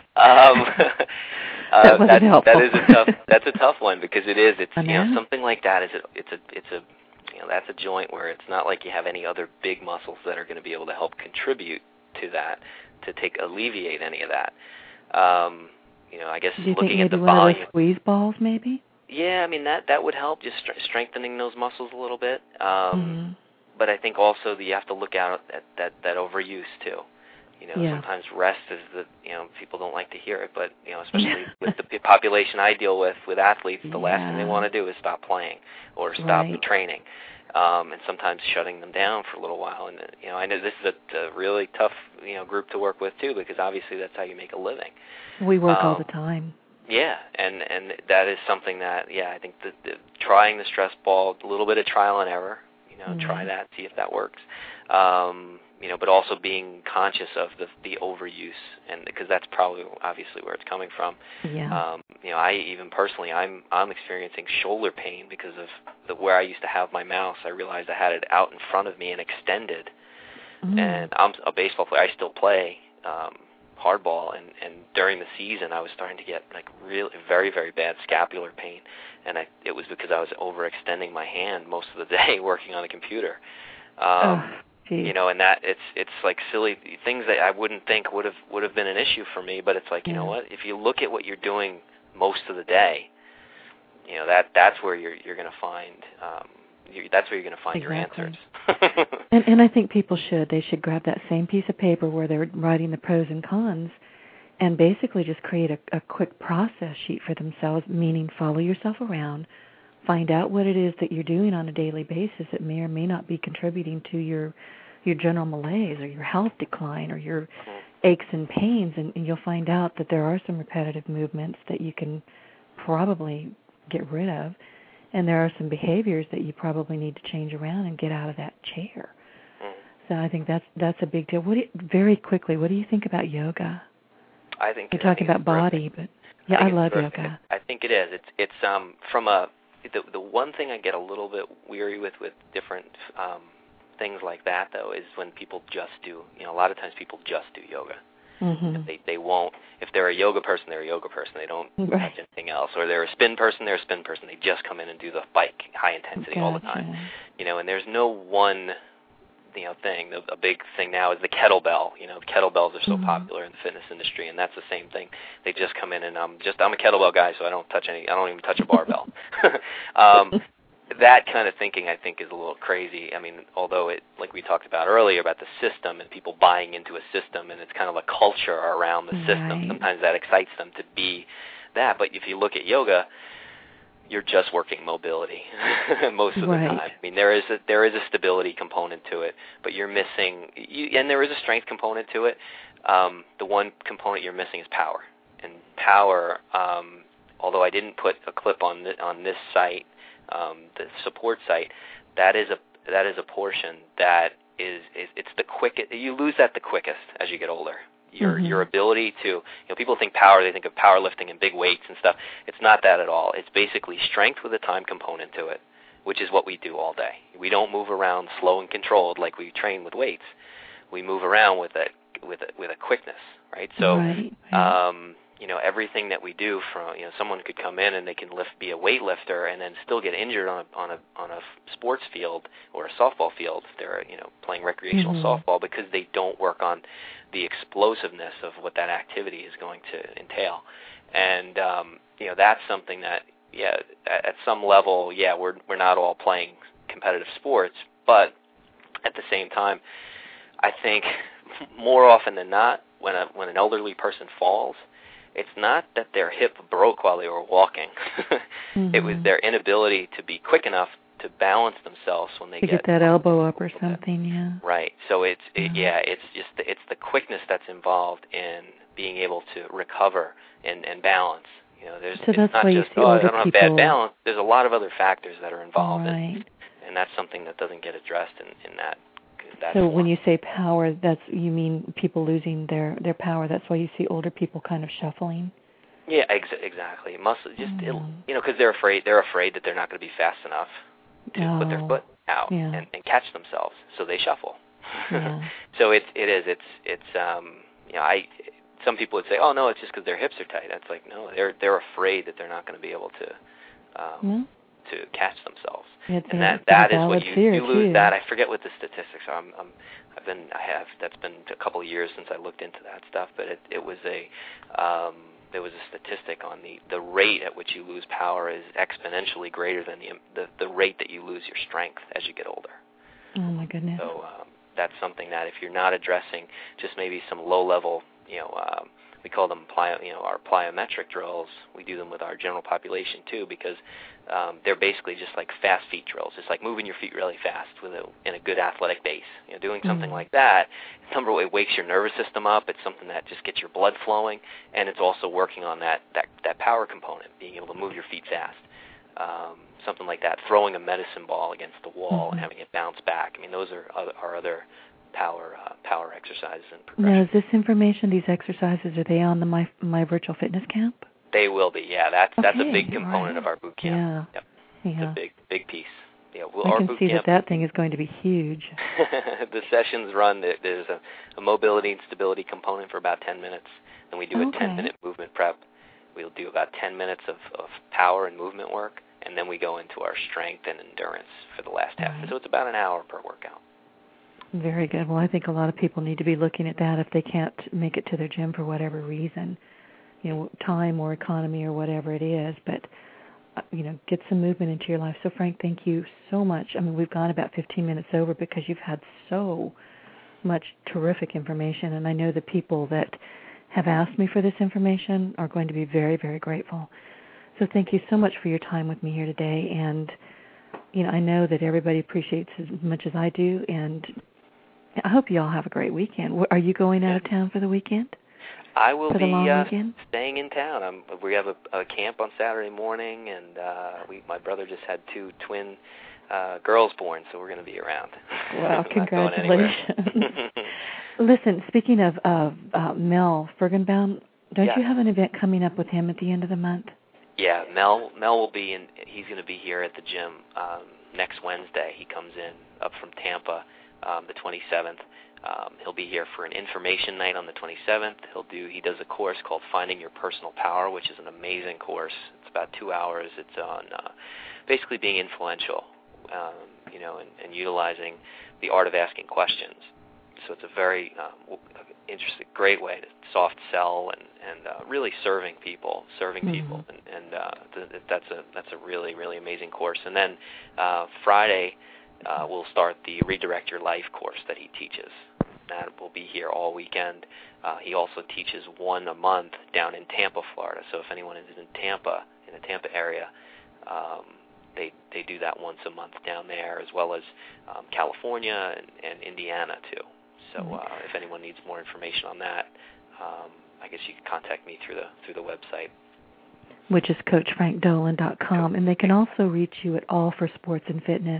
That wasn't helpful. That's a tough one because it's something like that is that's a joint where it's not like you have any other big muscles that are going to be able to help contribute to that to alleviate any of that. I guess looking at the volume. Do you think maybe one of those squeeze balls maybe? Yeah, I mean that would help, just strengthening those muscles a little bit. But I think also that you have to look out at that overuse too. Sometimes rest is people don't like to hear it, but especially with the population I deal with athletes, the last thing they want to do is stop playing or stop training, and sometimes shutting them down for a little while. And I know this is a really tough group to work with too, because obviously that's how you make a living. We work all the time. Yeah, and that is something that I think that trying the stress ball, a little bit of trial and error, try that, see if that works. but also being conscious of the overuse, and because that's probably obviously where it's coming from. Yeah. I even personally, I'm experiencing shoulder pain because of where I used to have my mouse. I realized I had it out in front of me and extended. And I'm a baseball player. I still play hardball, and during the season, I was starting to get like really very, very bad scapular pain, and it was because I was overextending my hand most of the day working on a computer. And that it's like silly things that I wouldn't think would have been an issue for me, but it's like, you know what? If you look at what you're doing most of the day, that's where you're going to find that's where you're going to find your answers. and I think people should grab that same piece of paper where they're writing the pros and cons, and basically just create a quick process sheet for themselves, meaning follow yourself around, find out what it is that you're doing on a daily basis that may or may not be contributing to your general malaise or your health decline or your aches and pains, and you'll find out that there are some repetitive movements that you can probably get rid of, and there are some behaviors that you probably need to change around and get out of that chair. So I think that's a big deal. Very quickly, what do you think about yoga? I think you're talking about body, but I love yoga. I think it is. It's from the one thing I get a little bit weary with different things like that, though, is when people just do. A lot of times people just do yoga. Mm-hmm. They won't. If they're a yoga person, they're a yoga person. They don't touch anything else. Or they're a spin person, they're a spin person. They just come in and do the bike high intensity all the time. And there's no one thing. A big thing now is the kettlebell. The kettlebells are so popular in the fitness industry, and that's the same thing. They just come in and I'm a kettlebell guy, so I don't even touch a barbell. That kind of thinking, I think, is a little crazy. I mean, although like we talked about earlier about the system and people buying into a system, and it's kind of a culture around the system. Sometimes that excites them to be that. But if you look at yoga, you're just working mobility most of the time. I mean, there is a stability component to it, but you're missing, and there is a strength component to it. The one component you're missing is power. And power, although I didn't put a clip on this site, the support site, that is a portion that it's the quickest. You lose that the quickest as you get older. Your ability to, people think power, they think of powerlifting and big weights and stuff. It's not that at all. It's basically strength with a time component to it, which is what we do all day. We don't move around slow and controlled like we train with weights. We move around with a quickness, right? So, everything that we do from, someone could come in and they can be a weightlifter and then still get injured on a sports field or a softball field if they're, playing recreational softball, because they don't work on the explosiveness of what that activity is going to entail. And, that's something that, at some level, we're not all playing competitive sports, but at the same time, I think more often than not, when an elderly person falls, it's not that their hip broke while they were walking. It was their inability to be quick enough to balance themselves when they get that elbow up or something. Right. So it's the quickness that's involved in being able to recover and balance. It's not just I don't have bad balance. There's a lot of other factors that are involved, and that's something that doesn't get addressed in that. So when you say power, you mean people losing their power. That's why you see older people kind of shuffling. Yeah, exactly. It must just because they're afraid that they're not going to be fast enough to put their foot out and catch themselves, so they shuffle. So some people would say, oh no, it's just because their hips are tight. That's like, no, they're afraid that they're not going to be able to catch themselves. And that is what you lose. That I forget what the statistics are. That's been a couple of years since I looked into that stuff, but there was a statistic on the rate at which you lose power is exponentially greater than the rate that you lose your strength as you get older. Oh my goodness. So that's something that if you're not addressing just maybe some low level, we call them our plyometric drills. We do them with our general population too, because they're basically just like fast feet drills. It's like moving your feet really fast in a good athletic base. Doing something like that, number one, it wakes your nervous system up. It's something that just gets your blood flowing, and it's also working on that power component, being able to move your feet fast. Something like that, throwing a medicine ball against the wall and having it bounce back. I mean, those are our other power exercises and progression. Now, is this information, these exercises, are they on the My Virtual Fitness Camp? They will be, yeah. That's a big component of our boot camp. Yeah. Yep. Yeah. It's a big piece. Yeah, I can see that thing is going to be huge. The sessions run, there's a mobility and stability component for about 10 minutes. Then we do a 10-minute movement prep. We'll do about 10 minutes of power and movement work, and then we go into our strength and endurance for the last half. So it's about an hour per workout. Very good. Well, I think a lot of people need to be looking at that if they can't make it to their gym for whatever reason, time or economy or whatever it is. But, get some movement into your life. So, Frank, thank you so much. I mean, we've gone about 15 minutes over because you've had so much terrific information, and I know the people that have asked me for this information are going to be very, very grateful. So thank you so much for your time with me here today. And, I know that everybody appreciates as much as I do, and I hope you all have a great weekend. Are you going out of town for the weekend? I will be staying in town. We have a camp on Saturday morning, and my brother just had 2 twin girls born, so we're going to be around. Wow, congratulations. Listen, speaking of Mel Furgenbaum, don't you have an event coming up with him at the end of the month? Yeah, Mel will be in. He's going to be here at the gym next Wednesday. He comes in up from Tampa the 27th. He'll be here for an information night on the 27th. He does a course called Finding Your Personal Power, which is an amazing course. It's about 2 hours. It's on basically being influential, and utilizing the art of asking questions. So it's a very interesting, great way to soft sell and really serving people, and that's a really, really amazing course. And then Friday we'll start the Redirect Your Life course that he teaches. That will be here all weekend. He also teaches one a month down in Tampa, Florida. So if anyone is in the Tampa area, they do that once a month down there, as well as California and Indiana too. So if anyone needs more information on that, I guess you can contact me through the website, which is CoachFrankDolan.com, and they can also reach you at All for Sports and Fitness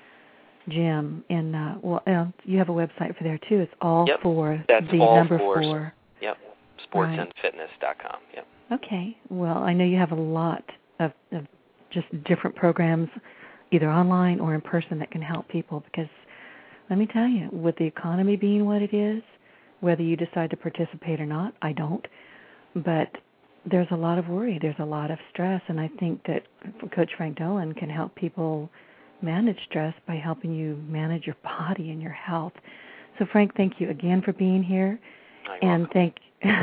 Gym. And you have a website for there too. It's all for the number 4. Yep, sportsandfitness.com. Yep. Okay. Well, I know you have a lot of just different programs, either online or in person, that can help people, because let me tell you, with the economy being what it is, whether you decide to participate or not, I don't, but there's a lot of worry, there's a lot of stress, and I think that Coach Frank Dolan can help people manage stress by helping you manage your body and your health. So, Frank, thank you again for being here, and thank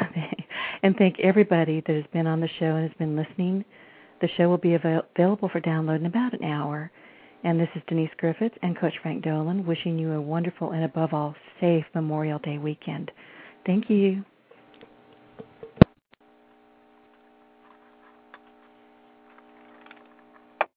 everybody that has been on the show and has been listening. The show will be available for download in about an hour. And this is Denise Griffiths and Coach Frank Dolan wishing you a wonderful and, above all, safe Memorial Day weekend. Thank you.